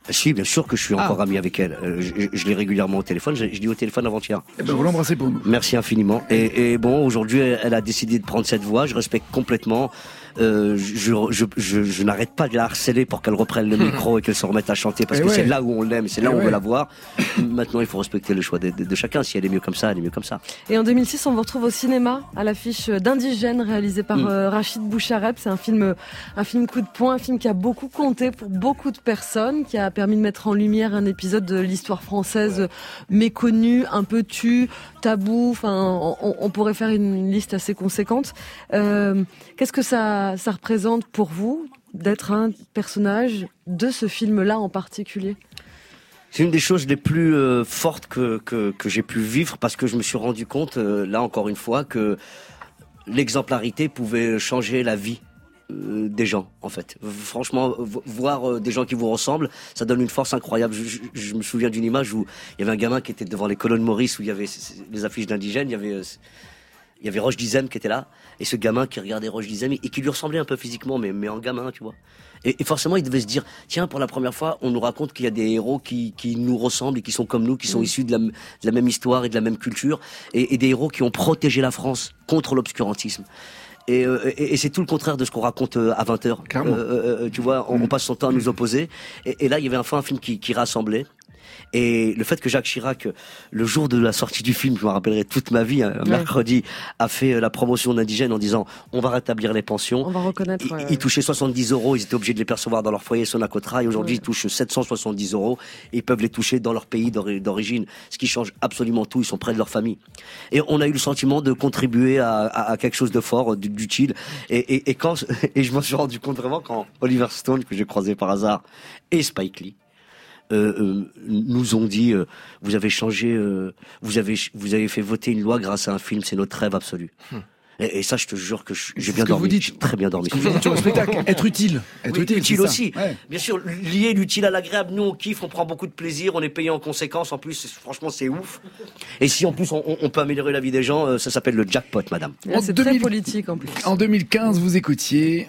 Si, bien sûr que je suis encore ah. ami avec elle. Euh, je, je l'ai régulièrement au téléphone. Je, je l'ai au téléphone avant-hier. Eh ben, vous l'embrassez pour nous. Merci infiniment. Et, et bon, aujourd'hui, elle a décidé de prendre cette voie. Je respecte complètement. Euh, je, je, je, je n'arrête pas de la harceler pour qu'elle reprenne le micro et qu'elle se remette à chanter parce et que ouais. c'est là où on l'aime, c'est là et où ouais. on veut la voir. Maintenant, il faut respecter le choix de, de, de chacun. Si elle est mieux comme ça, elle est mieux comme ça. Et en deux mille six, on vous retrouve au cinéma à l'affiche d'Indigène réalisé par mm. euh, Rachid Bouchareb. C'est un film, un film coup de poing, un film qui a beaucoup compté pour beaucoup de personnes, qui a permis de mettre en lumière un épisode de l'histoire française méconnue, un peu tue, tabou. Enfin, on, on pourrait faire une, une liste assez conséquente. Euh, qu'est-ce que ça ça représente pour vous d'être un personnage de ce film-là en particulier? C'est une des choses les plus euh, fortes que, que, que j'ai pu vivre parce que je me suis rendu compte, euh, là encore une fois, que l'exemplarité pouvait changer la vie euh, des gens, en fait. Franchement, voir euh, des gens qui vous ressemblent, ça donne une force incroyable. Je, je, je me souviens d'une image où il y avait un gamin qui était devant les colonnes Maurice, où il y avait les affiches d'Indigène, il y avait... Euh, Il y avait Roche Dizem qui était là, et ce gamin qui regardait Roche Dizem, et qui lui ressemblait un peu physiquement, mais, mais en gamin, tu vois. Et, et forcément, il devait se dire, tiens, pour la première fois, on nous raconte qu'il y a des héros qui, qui nous ressemblent et qui sont comme nous, qui sont mmh. issus de la, de la même histoire et de la même culture, et, et des héros qui ont protégé la France contre l'obscurantisme. Et, euh, et, et c'est tout le contraire de ce qu'on raconte à vingt heures. Euh, euh, tu vois, on, on passe son temps à nous opposer, et, et là, il y avait enfin un film qui, qui rassemblait. Et le fait que Jacques Chirac, le jour de la sortie du film, je me rappellerai toute ma vie, un ouais. mercredi, a fait la promotion d'Indigène en disant on va rétablir les pensions. On va reconnaître. Ils, ouais, ils ouais. touchaient soixante-dix euros, ils étaient obligés de les percevoir dans leur foyer Sonacotra, et aujourd'hui ouais. ils touchent sept cent soixante-dix euros, et ils peuvent les toucher dans leur pays d'origine, ce qui change absolument tout, ils sont près de leur famille. Et on a eu le sentiment de contribuer à, à, à quelque chose de fort, d'utile, et, et, et, quand, et je m'en suis rendu compte vraiment quand Oliver Stone, que j'ai croisé par hasard, et Spike Lee, Euh, euh, nous ont dit euh, vous avez changé, euh, vous avez vous avez fait voter une loi grâce à un film, c'est notre rêve absolu. Hum. Et, et ça, je te jure que j'ai bien dormi. Vous dites, j'ai très bien dormi. Vous dites sur le spectacle, être utile, être oui, utile, utile aussi. Ouais. Bien sûr, lier l'utile à l'agréable. Nous, on kiffe, on prend beaucoup de plaisir, on est payé en conséquence. En plus, franchement, c'est ouf. Et si en plus on, on peut améliorer la vie des gens, ça s'appelle le jackpot, madame. Là, c'est très politique en plus. En deux mille quinze, vous écoutiez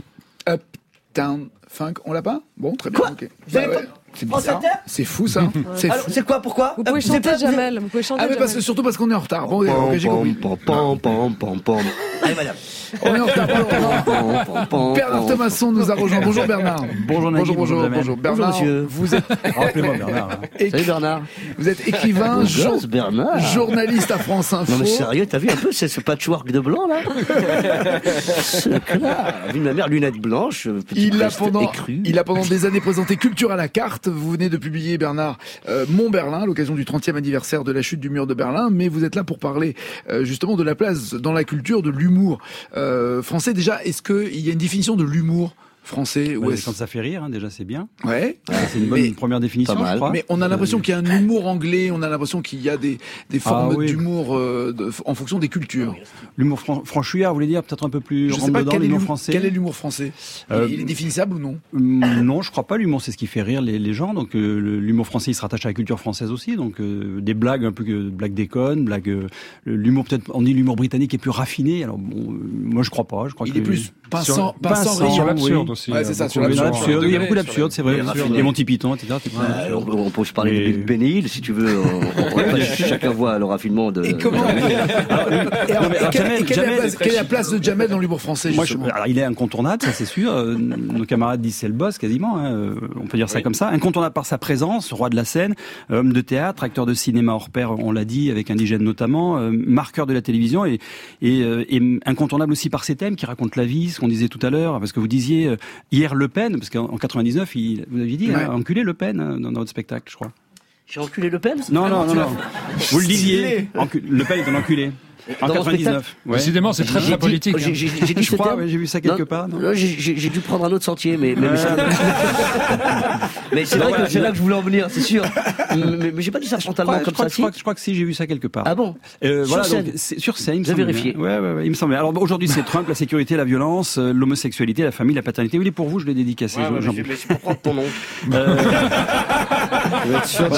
Uptown Funk. On l'a pas? Bon, très bien. Quoi okay. Bah, ouais. C'est bizarre. C'est fou ça. Ouais. C'est Alors, c'est quoi? Pourquoi? Vous pouvez chanter, Jamel. Vous pouvez chanter. Ah mais parce que surtout parce qu'on est en retard. Bon, ok, j'ai compris. Allez, madame. On est en retard. Bernard Thomasson nous a rejoint. Bonjour Bernard. Bonjour Bonjour, bonjour, bonjour. Bernard, bonjour, monsieur. Vous êtes. Rappelez-moi Bernard. Écri... Salut Bernard. Vous êtes écrivain, jour... Bernard. journaliste à France Info. Non mais sérieux, t'as vu un peu ce patchwork de blanc là? C'est clair. Vu ma mère, lunettes blanches. Il a pendant, il a pendant des années présenté Culture à la carte. Vous venez de publier, Bernard, euh, Mon Berlin, à l'occasion du trentième anniversaire de la chute du mur de Berlin, mais vous êtes là pour parler euh, justement de la place dans la culture de l'humour euh, français. Déjà, est-ce qu'il y a une définition de l'humour français? Ouais, quand ça fait rire, hein, déjà c'est bien. Ouais. C'est une bonne mais, première définition, je crois. Mais on a l'impression qu'il y a un humour anglais, on a l'impression qu'il y a des, des formes ah, oui. d'humour euh, de, en fonction des cultures. L'humour fran- franchouillard, vous voulez dire peut-être un peu plus rentre dedans, quel l'humour français. Quel est l'humour français? euh, Il est définissable ou non? Non, je crois pas. L'humour, c'est ce qui fait rire les, les gens. Donc euh, l'humour français, il se rattache à la culture française aussi. Donc euh, des blagues un peu que blagues déconnes, blagues. Euh, l'humour peut-être, on dit l'humour britannique est plus raffiné. Alors bon, euh, moi je crois pas. Je crois il que est plus pinçant, pinçant, sur l'absurde aussi. Ouais, c'est ça. Sur l'absurde, il y a beaucoup d'absurde, c'est vrai. Les Monty Python, et cetera. Ouais, on, on peut se parler et... de Benny Hill, si tu veux. On, on, on, chacun voit le raffinement de. Et comment Quelle est la place de Jamel dans l'humour français? Moi, je, alors, il est incontournable, ça c'est sûr. Nos camarades disent c'est le boss quasiment. Hein. On peut dire ça oui. comme ça. Incontournable par sa présence, roi de la scène, homme de théâtre, acteur de cinéma hors pair, on l'a dit, avec Indigène notamment, euh, marqueur de la télévision et, et, euh, et incontournable aussi par ses thèmes qui racontent la vie, ce qu'on disait tout à l'heure, parce que vous disiez euh, hier Le Pen, parce qu'en quatre-vingt-dix-neuf, il, vous aviez dit, ouais. hein, enculé Le Pen hein, dans, dans votre spectacle, je crois. J'ai enculé Le Pen? Non, non, non, non. Vous le disiez. Encu- Le Pen est un enculé. En quatre-vingt-dix-neuf. Ouais. Décidément, c'est très très politique. J'ai, j'ai, j'ai dit je crois, ouais, j'ai vu ça quelque non, part. Non non, j'ai, j'ai, j'ai dû prendre un autre sentier, mais mais, mais, ça... mais c'est vrai que c'est là que je voulais en venir, c'est sûr. mais, mais j'ai pas dit ça frontalement crois, comme je crois, ça. Je Si. crois, je crois que si, j'ai vu ça quelque part. Ah bon? euh, Sur voilà, scène. donc, c'est, sur scène, il me J'ai semble. vérifié. Ouais, ouais, ouais, il me semble. Alors aujourd'hui, c'est Trump, la sécurité, la violence, euh, l'homosexualité, la famille, la paternité. Oui, pour vous, je l'ai dédicacé. Ouais, ouais, mais, mais c'est pour prendre ton nom. Euh... Il y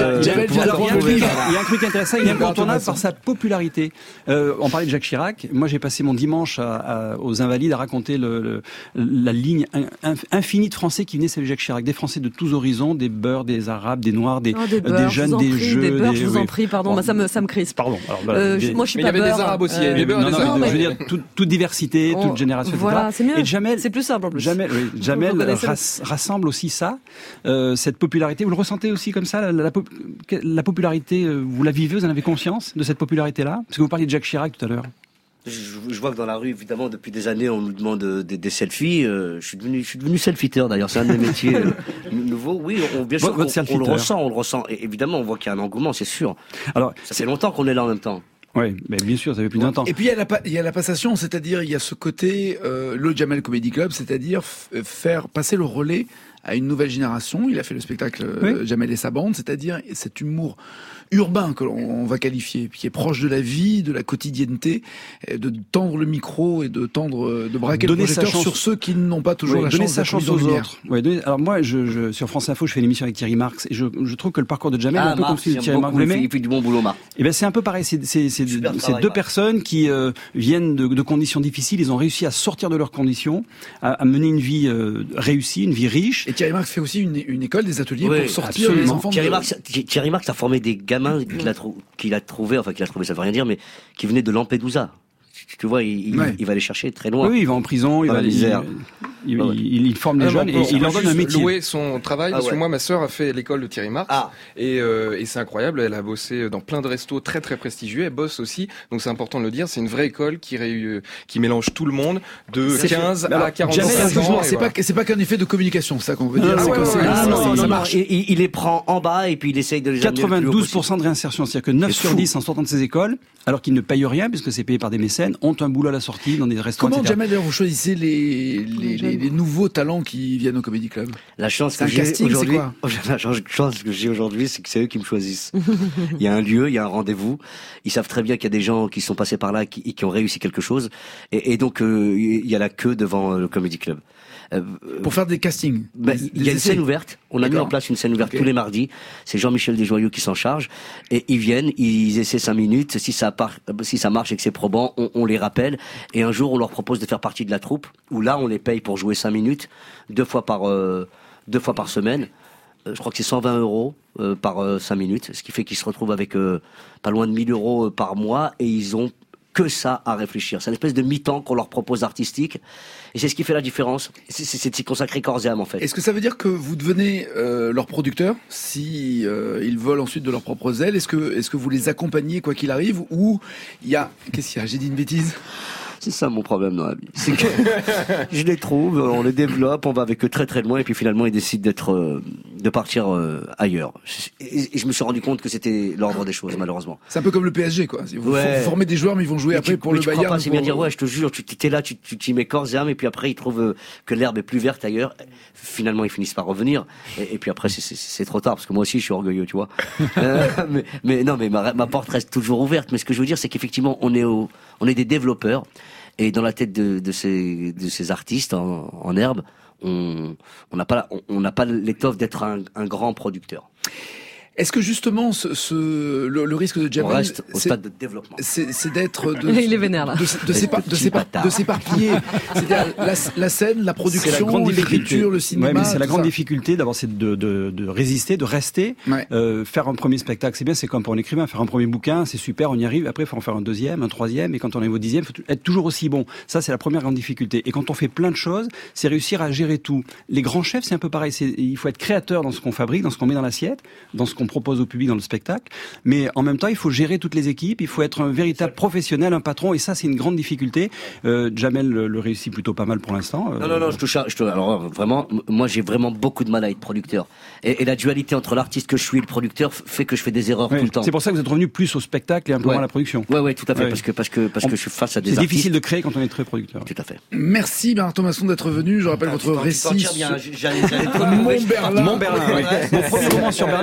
a un truc intéressant, il est incontournable par sa popularité. Euh, on parlait de Jacques Chirac. Moi, j'ai passé mon dimanche à, à, aux Invalides à raconter le, le, la ligne infinie de Français qui venaient saluer Jacques Chirac. Des Français de tous horizons, des Beurs, des Arabes, des Noirs, des, oh, des, euh, des jeunes, des prie, jeux. Des Beurs, des, je vous oui. en prie, pardon, bah, ça me, ça me crispe. Pardon. Alors, voilà, euh, des, moi, je suis mais pas il y avait Beurs. des Arabes aussi. Euh, des Beurs, non, des non, Arabes. mais, je veux dire, toute, toute diversité, oh, toute génération, voilà, et cetera. C'est mieux. Et Jamel, c'est plus simple en plus. Jamel, oui, Jamel ras, rassemble aussi ça, euh, cette popularité. Vous le ressentez aussi comme ça, la, la, la popularité, vous la vivez, vous en avez conscience de cette popularité-là? Parce que vous parliez de Jacques Chirac tout à l'heure. Je, je vois que dans la rue, évidemment, depuis des années, on nous demande des, des selfies. Euh, je suis devenu, je suis devenu selfiteur d'ailleurs. C'est un des métiers euh, nouveaux. Oui, on, bien sûr, on, on le ressent, on le ressent. Et évidemment, on voit qu'il y a un engouement, c'est sûr. Alors, ça fait longtemps qu'on est là en même temps. Oui, mais bien sûr, ça fait plus d'un temps. Et puis il y a la, il y a la passation, c'est-à-dire il y a ce côté euh, le Jamel Comedy Club, c'est-à-dire f- faire passer le relais à une nouvelle génération. Il a fait le spectacle euh, oui. Jamel et sa bande, c'est-à-dire cet humour urbain que l'on va qualifier, qui est proche de la vie, de la quotidienneté, de tendre le micro et de tendre, de braquer donner le projecteur sur ceux qui n'ont pas toujours oui, la donner chance sa chance aux autres. Oui, donner, alors moi, je, je, sur France Info, je fais une émission avec Thierry Marx et je, je trouve que le parcours de Jamel ah, est un peu Marx, comme celui de Thierry Marx. Vous l'aimez ? Il fait du bon boulot, Marx. Et ben c'est un peu pareil. C'est, c'est, c'est, c'est travail, deux Marx. personnes qui euh, viennent de, de conditions difficiles. Ils ont réussi à sortir de leurs conditions, à, à mener une vie euh, réussie, une vie riche. Et Thierry Marx fait aussi une, une école, des ateliers oui, pour sortir absolument. les enfants. Thierry, de... Marx, Thierry Marx a formé des gamins qu'il a, trou- qu'il a trouvé, enfin qu'il a trouvé, ça veut rien dire, mais qui venaient de Lampedusa. Tu vois, il, ouais. il va les chercher très loin. Oui, il va en prison, il dans va la misère. Il, il, il, il forme les ah, jeunes et il leur donne un métier. Louer son travail, ah, parce ouais. que moi, ma sœur a fait l'école de Thierry Marx ah. et, euh, et c'est incroyable. Elle a bossé dans plein de restos très très prestigieux. Elle bosse aussi, donc c'est important de le dire. C'est une vraie école qui ré... qui mélange tout le monde de c'est quinze fait. à quarante ans. C'est pas c'est pas qu'un effet de communication, c'est ça qu'on veut dire. Ah, c'est ouais, que ouais, c'est, ouais, ça, non, ça, non, ça non, marche. il, il les prend en bas et puis il essaye de les quatre-vingt-douze pour cent de réinsertion, c'est-à-dire que neuf sur dix en sortant de ces écoles, alors qu'ils ne payent rien puisque c'est payé par des mécènes, ont un boulot à la sortie dans des restaurants. Comment, et cetera. Jamel, d'ailleurs, vous choisissez les, les, les, les nouveaux talents qui viennent au Comedy Club? La chance c'est que un j'ai casting, aujourd'hui, c'est quoi? la chance que j'ai aujourd'hui, c'est que c'est eux qui me choisissent. Il y a un lieu, il y a un rendez-vous. Ils savent très bien qu'il y a des gens qui sont passés par là, qui, qui ont réussi quelque chose. Et, et donc, euh, il y a la queue devant le Comedy Club. Euh, Pour faire des castings. Ben, des, il y a une scène ouverte. On a mis en place une scène ouverte okay. tous les mardis. C'est Jean-Michel Desjoyaux qui s'en charge. Et ils viennent, ils essaient cinq minutes. Si ça part, si ça marche et que c'est probant, on, on les rappelle. Et un jour, on leur propose de faire partie de la troupe. Où là, on les paye pour jouer cinq minutes, deux fois par, euh, deux fois par semaine. Euh, je crois que c'est cent vingt euros euh, par euh, cinq minutes. Ce qui fait qu'ils se retrouvent avec euh, pas loin de mille euros euh, par mois. Et ils ont que ça à réfléchir. C'est une espèce de mi-temps qu'on leur propose artistique. Et c'est ce qui fait la différence. C'est, c'est, c'est de s'y consacrer corps et âme, en fait. Est-ce que ça veut dire que vous devenez euh, leur producteur si euh, ils volent ensuite de leurs propres ailes? Est-ce que, est-ce que vous les accompagnez quoi qu'il arrive? Ou il y a... Qu'est-ce qu'il y a? J'ai dit une bêtise? C'est ça mon problème dans la vie. C'est que je les trouve, on les développe, on va avec eux très très loin et puis finalement ils décident d'être, euh, de partir euh, ailleurs. Et, et je me suis rendu compte que c'était l'ordre des choses, malheureusement. C'est un peu comme le P S G, quoi. Vous ouais. formez des joueurs mais ils vont jouer mais après tu, pour mais le tu Bayern. Crois pas, c'est pour... bien dire ouais, je te jure, tu t'es là, tu, tu t'y mets corps et âme et puis après ils trouvent euh, que l'herbe est plus verte ailleurs. Finalement ils finissent par revenir et, et puis après c'est, c'est, c'est trop tard parce que moi aussi je suis orgueilleux, tu vois. euh, mais, mais non, mais ma, ma porte reste toujours ouverte. Mais ce que je veux dire, c'est qu'effectivement on est au, on est des développeurs. Et dans la tête de, de ces de ces artistes en, en herbe, on on n'a pas on n'a pas l'étoffe d'être un, un grand producteur. Est-ce que justement ce, ce le, le risque de Jamel, on reste au stade de développement. C'est, c'est d'être de, il est vénère là. de, de, de, s'épar, de, s'épar, de s'éparpiller. C'est-à-dire la, la scène, la production, la l'écriture, le cinéma. Ouais, mais c'est la grande ça. difficulté d'abord, c'est de, de, de résister, de rester. Ouais. Euh, faire un premier spectacle, c'est bien, c'est comme pour un écrivain. Faire un premier bouquin, c'est super, on y arrive. Après, il faut en faire un deuxième, un troisième, et quand on arrive au dixième, il faut être toujours aussi bon. Ça, c'est la première grande difficulté. Et quand on fait plein de choses, c'est réussir à gérer tout. Les grands chefs, c'est un peu pareil. C'est, il faut être créateur dans ce qu'on fabrique, dans ce qu'on met dans l'assiette, dans ce qu'on propose au public, dans le spectacle, mais en même temps il faut gérer toutes les équipes, il faut être un véritable professionnel, un patron, et ça c'est une grande difficulté. euh, Jamel le, le réussit plutôt pas mal pour l'instant. euh... Non non non, je te charge, je te... alors vraiment, moi j'ai vraiment beaucoup de mal à être producteur, et, et la dualité entre l'artiste que je suis et le producteur fait que je fais des erreurs ouais, tout le temps. C'est pour ça que vous êtes revenu plus au spectacle et un peu ouais. moins à la production. Ouais ouais, tout à fait, ouais. parce que parce que parce On... que je suis face à des c'est artistes. difficile de créer quand on est très producteur. Tout à fait. Merci Bernard Thomasson d'être venu. Je rappelle ah, votre récit sur... bien, j'allais, j'allais Mont Berlin. Mont Berlin. Ouais. Mon premier roman sur Berlin parlait de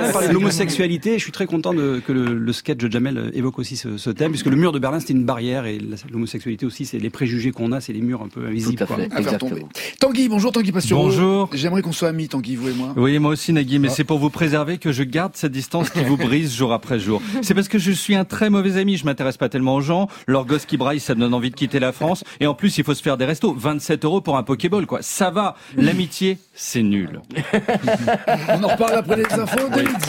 l'homosexualité. Je suis très content de, que le, le sketch de Jamel évoque aussi ce, ce thème, puisque le mur de Berlin c'était une barrière et l'homosexualité aussi, c'est les préjugés qu'on a, c'est les murs un peu invisibles. Tout à fait, quoi, à faire tomber. Tanguy, bonjour Tanguy Pastureau. Bonjour. J'aimerais qu'on soit amis, Tanguy, vous et moi. Oui, moi aussi Nagui, mais ah. c'est pour vous préserver que je garde cette distance qui vous brise jour après jour. C'est parce que je suis un très mauvais ami, je m'intéresse pas tellement aux gens, leur gosse qui braille, ça me donne envie de quitter la France, et en plus il faut se faire des restos, vingt-sept euros pour un Pokéball, quoi. Ça va, l'amitié, c'est nul. On en reparle après les infos de midi.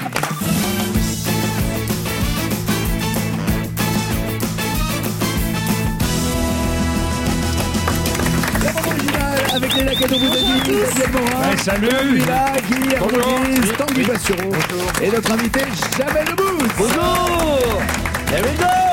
Avec les Lacado Bouzadi, Daniel Morin, ouais, salut, Guy, Tanguy Pastureau et notre invité Jamel Debbouze. Bonjour. Jamel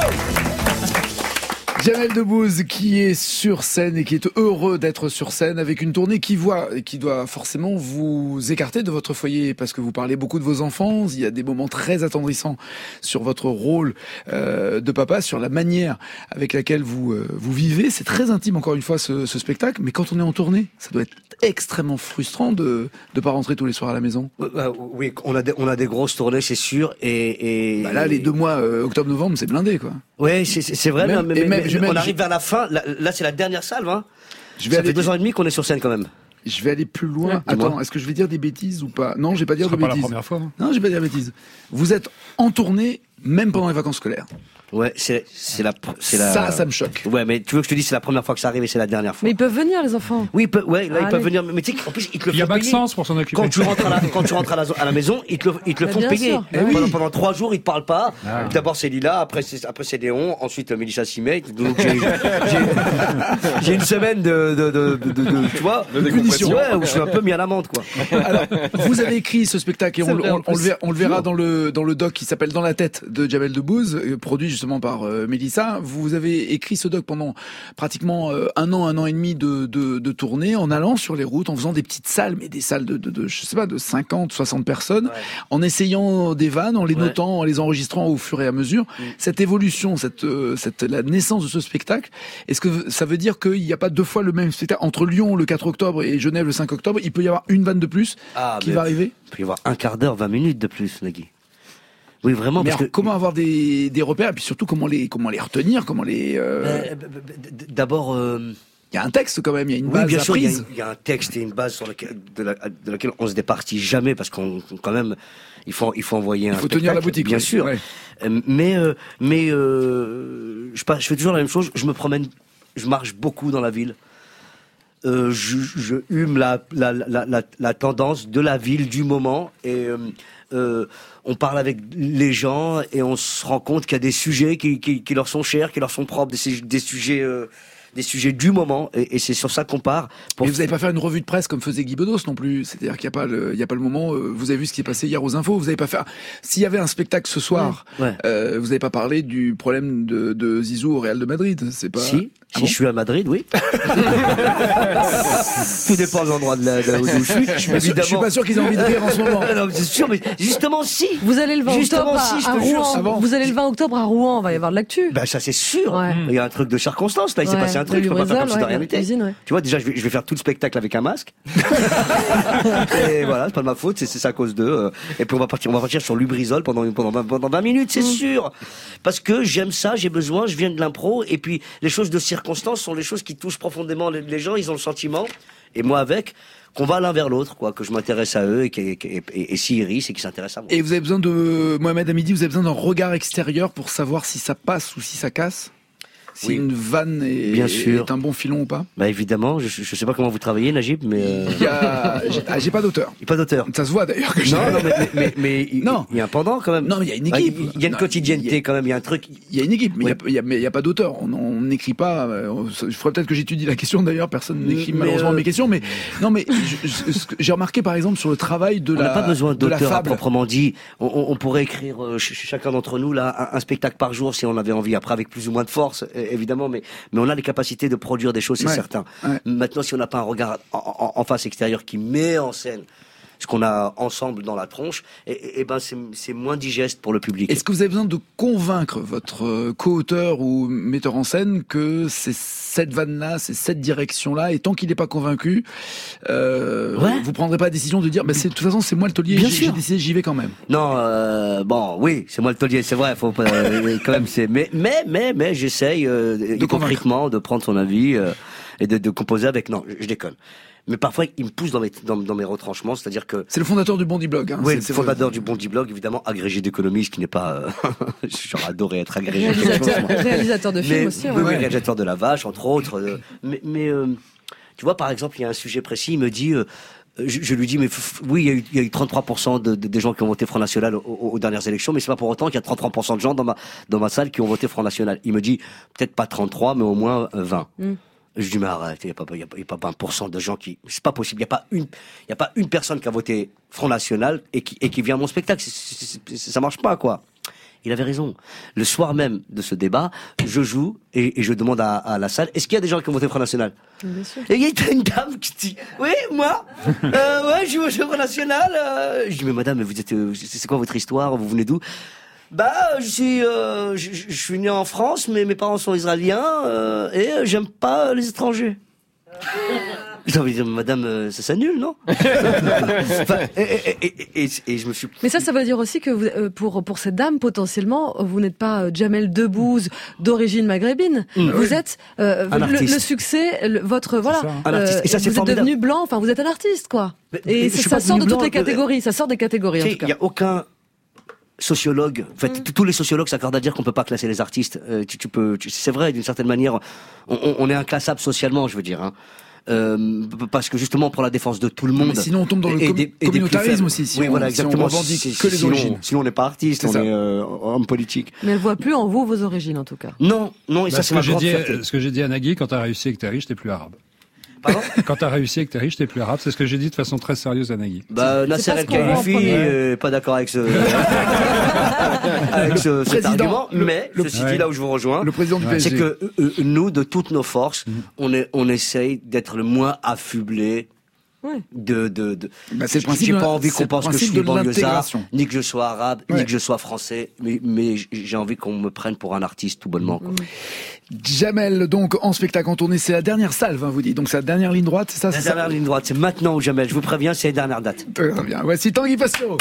Jamel Debbouze qui est sur scène et qui est heureux d'être sur scène avec une tournée qui voit et qui doit forcément vous écarter de votre foyer parce que vous parlez beaucoup de vos enfants. Il y a des moments très attendrissants sur votre rôle euh, de papa, sur la manière avec laquelle vous euh, vous vivez. C'est très intime encore une fois ce, ce spectacle, mais quand on est en tournée, ça doit être extrêmement frustrant de de pas rentrer tous les soirs à la maison. Euh, oui, on a des, on a des grosses tournées, c'est sûr, et, et bah là les deux mois euh, octobre-novembre, c'est blindé quoi. Ouais, c'est c'est vrai, même, mais, mais, même, mais même, on arrive vers la fin. Là, là c'est la dernière salve. Hein. Je vais Ça aller... fait deux ans et demi qu'on est sur scène quand même. Je vais aller plus loin. Ouais, Attends, est-ce que je vais dire des bêtises ou pas? Non, je vais pas dire de pas bêtises. La première fois, hein. Non, je vais pas dire de bêtises. Vous êtes en tournée même pendant les vacances scolaires. Ouais, c'est c'est la c'est la. Ça, ça me choque. Ouais, mais tu veux que je te dise c'est la première fois que ça arrive et c'est la dernière fois. Mais ils peuvent venir les enfants. Oui, ils peuvent, ouais, là Allez. ils peuvent venir. Mais tu sais, en plus ils te le font payer. Il y a Maxence pour s'en occuper. Quand tu rentres à la, quand tu rentres à la, à la maison, ils te le, ils te le Bah, font bien payer. sûr. Eh Oui. pendant, pendant trois jours, ils te parlent pas. Ah. D'abord c'est Lila, après c'est après c'est Léon, ensuite euh, Mélissa s'y met. Donc j'ai j'ai j'ai une semaine de de de, de, de, de tu vois de punition. Ouais, où je suis un peu mis à l'amende quoi. Alors, vous avez écrit ce spectacle et on, vrai, on, on, le verra, on le verra Sûr. dans le dans le doc qui s'appelle Dans la tête de Jamel Debbouze, euh, produit justement par euh, Mélissa. Vous avez écrit ce doc pendant pratiquement euh, un an, un an et demi de, de, de tournée, en allant sur les routes, en faisant des petites salles, mais des salles de, de, de je sais pas, de cinquante, soixante personnes, Ouais. en essayant des vannes, en les Ouais. notant, en les enregistrant au fur et à mesure. Mm. Cette évolution, cette, euh, cette, la naissance de ce spectacle, est-ce que ça veut dire qu'il n'y a pas deux fois le même spectacle entre Lyon le quatre octobre et Genève le cinq octobre? Il peut y avoir une vanne de plus Ah, qui mais va arriver? Il peut y avoir un quart d'heure, vingt minutes de plus, Nagui. Oui, vraiment. Mais parce alors, que comment avoir des, des repères et puis surtout comment les comment les retenir, comment les euh... Euh, d'abord. Euh... Il y a un texte quand même, il y a une Oui, base bien sûr, il y, a, apprise. il y a un texte et une base sur laquelle, de, la, de laquelle on se départit jamais parce qu'on quand même il faut il faut envoyer un Il faut spectacle, tenir la boutique, bien oui. sûr. Ouais. Euh, Mais euh, mais euh, je, pas, je fais toujours la même chose. Je me promène, je marche beaucoup dans la ville. Euh, je, je hume la, la, la, la, la tendance de la ville du moment et euh, euh, on parle avec les gens et on se rend compte qu'il y a des sujets qui, qui, qui leur sont chers, qui leur sont propres, des, des sujets euh, des sujets du moment et, et c'est sur ça qu'on part. Pour... Mais vous n'allez pas faire une revue de presse comme faisait Guy Bedos non plus. C'est-à-dire qu'il n'y a pas le, il y a pas le moment. Euh, vous avez vu ce qui est passé hier aux infos. Vous n'allez pas faire. S'il y avait un spectacle ce soir, Ouais, ouais. Euh, vous n'avez pas parlé du problème de, de Zizou au Real de Madrid. C'est pas. Si, Ah si bon je suis à Madrid, oui. Tout dépend de l'endroit de, la, de où je suis. Je suis pas sûr, je suis pas sûr qu'ils aient envie de rire en ce moment. Non, c'est sûr, mais justement si. Vous allez le vingt Justement, octobre si, je à, à te jure, Rouen. ça va. Vous allez le vingt octobre à Rouen, on va y avoir de l'actu. Ben ça c'est sûr. Ouais. Il y a un truc de circonstance là, il s'est Ouais, passé un truc, de je peux pas faire comme si de Lubrizol, rien ouais, n'était. cuisine, ouais. Tu vois, déjà je vais, je vais faire tout le spectacle avec un masque. Et voilà, c'est pas de ma faute, c'est c'est ça à cause d'eux. euh. Et puis on va partir, on va partir sur Lubrizol pendant pendant vingt, pendant vingt minutes, c'est sûr. Parce que j'aime ça, j'ai besoin, je viens de l'impro et puis les choses de circonstance sont les choses qui touchent profondément les, les gens, ils ont le sentiment et moi avec qu'on va l'un vers l'autre, quoi, que je m'intéresse à eux et, et, et, et, et s'ils rient, c'est qu'ils s'intéressent à moi. Et vous avez besoin de Mohamed Hamidi, vous avez besoin d'un regard extérieur pour savoir si ça passe ou si ça casse. Si Oui. une vanne est, Bien sûr. est un bon filon ou pas. Bah évidemment, je, je sais pas comment vous travaillez, Najib, mais euh... Il y a, j'ai, ah, j'ai pas d'auteur. il n'y a pas d'auteur. Ça se voit d'ailleurs que j'ai. Non, non, mais, mais, mais, mais il, Non. il y a un pendant quand même. Non, mais il y a une Ah, équipe. Il y a une Non, quotidienneté il y a- quand même, il y a un truc. Il y a une équipe, mais il Oui. y a- il y a, mais il y a pas d'auteur. On on n'écrit pas. euh, Je ferais peut-être que j'étudie la question d'ailleurs. Personne n'écrit Mais, malheureusement euh, mes questions. Mais non, mais je- je- ce que j'ai remarqué par exemple sur le travail de On la n'a pas besoin de la d'auteur à fable. proprement dit. On, on, on pourrait écrire euh, ch- chacun d'entre nous là un, un spectacle par jour si on avait envie. Après avec plus ou moins de force, euh, évidemment, mais mais on a les capacités de produire des choses, c'est Ouais. certain. Ouais. Maintenant, si on n'a pas un regard en, en, en face extérieur qui met en scène ce qu'on a ensemble dans la tronche, et, et ben c'est, c'est moins digeste pour le public. Est-ce que vous avez besoin de convaincre votre co-auteur ou metteur en scène que c'est cette vanne-là, c'est cette direction-là, et tant qu'il n'est pas convaincu, euh, ouais. vous prendrez pas la décision de dire, bah c'est, de toute façon c'est moi le taulier, j'ai, j'ai décidé, j'y vais quand même. Non, euh, bon, oui, c'est moi le taulier, c'est vrai, faut pas, euh, quand même, c'est, mais, mais, mais, mais, j'essaye euh, hypocritement de prendre son avis euh, et de, de composer avec. Non, je, je déconne. Mais parfois, il me pousse dans mes, dans, dans mes retranchements, c'est-à-dire que... C'est le fondateur du Bondi Blog. Hein. Oui, c'est, le c'est fondateur vrai. du Bondi Blog, évidemment, agrégé d'économie, ce qui n'est pas... Euh, j'aurais adoré être agrégé. Réalisateur, réalisateur de films mais, aussi. Oui, ouais. oui, réalisateur de La Vache, entre autres. Euh, mais, mais euh, tu vois, par exemple, il y a un sujet précis, il me dit... Euh, je, je lui dis, mais f- oui, il y a eu, il y a eu trente-trois pour cent de, de, des gens qui ont voté Front National aux, aux, aux dernières élections, mais c'est pas pour autant qu'il y a trente-trois pour cent de gens dans ma, dans ma salle qui ont voté Front National. Il me dit, peut-être pas trente-trois, mais au moins vingt. Mm. Je dis, mais arrête, il n'y a pas, il y a, il y a pas vingt pour cent de gens qui, c'est pas possible. Il n'y a pas une, il y a pas une personne qui a voté Front National et qui, et qui vient à mon spectacle. C'est, c'est, c'est, ça marche pas, quoi. Il avait raison. Le soir même de ce débat, je joue et, et je demande à, à la salle, est-ce qu'il y a des gens qui ont voté Front National? Bien sûr. Et il y a une dame qui dit, oui, moi, euh, ouais, je joue au Front National. Euh. Je dis, mais madame, vous êtes, c'est quoi votre histoire? Vous venez d'où? Bah, je suis, euh, je, je suis né en France, mais mes parents sont israéliens euh, et euh, j'aime pas les étrangers. J'ai envie de dire, madame, euh, ça s'annule, non? Enfin, et, et, et, et, et je me suis. Mais ça, ça veut dire aussi que vous, euh, pour pour cette dame, potentiellement, vous n'êtes pas euh, Jamel Debbouze d'origine maghrébine. Mmh, vous oui. êtes euh, le, le succès, le, votre voilà. Ça, hein. euh, et ça, c'est vous formidable. Êtes devenu blanc. Enfin, vous êtes un artiste, quoi. Mais, et mais ça, ça sort de blanc, toutes les catégories. Ça sort des catégories. En tout cas. Il y a aucun sociologue, en fait, mmh. tous les sociologues s'accordent à dire qu'on peut pas classer les artistes. Euh, tu, tu peux, tu, c'est vrai, d'une certaine manière, on, on est inclassable socialement, je veux dire. Hein. Euh, parce que justement, pour la défense de tout le monde. Mais sinon, on tombe dans le com- des, communautarisme aussi. Si oui, on, voilà, exactement. Si on revendique si, que les sinon, origines. Sinon, on n'est pas artiste, c'est on ça. Est euh, homme politique. Mais elle voit plus en vous vos origines, en tout cas. Non, non, et bah, ça, ce c'est que ma j'ai grande dit, fierté. Ce que j'ai dit à Nagui, quand t'as réussi et que t'es riche, t'es plus arabe. Pardon? Quand t'as réussi et que t'es riche, t'es plus arabe. C'est ce que j'ai dit de façon très sérieuse à Nagui. Bah, Nasser El-Khelaifi est pas d'accord avec ce, avec ce, cet argument. Le, mais, le, ceci ouais. dit, là où je vous rejoins, le président du P S G. C'est que, euh, nous, de toutes nos forces, mmh. on est, on essaye d'être le moins affublé. Ouais. De, de, de, bah c'est le principe j'ai de, pas envie qu'on pense que je suis banlieusard, ni que je sois arabe, ouais. ni que je sois français, mais, mais j'ai envie qu'on me prenne pour un artiste tout bonnement, quoi. Mmh. Jamel, donc, en spectacle en tournée, c'est la dernière salve, hein, vous dites. Donc, c'est la dernière ligne droite, c'est ça? La c'est dernière ça ligne droite, c'est maintenant, Jamel. Je vous préviens, c'est la dernière date. Très bien. Voici Tanguy Pasco.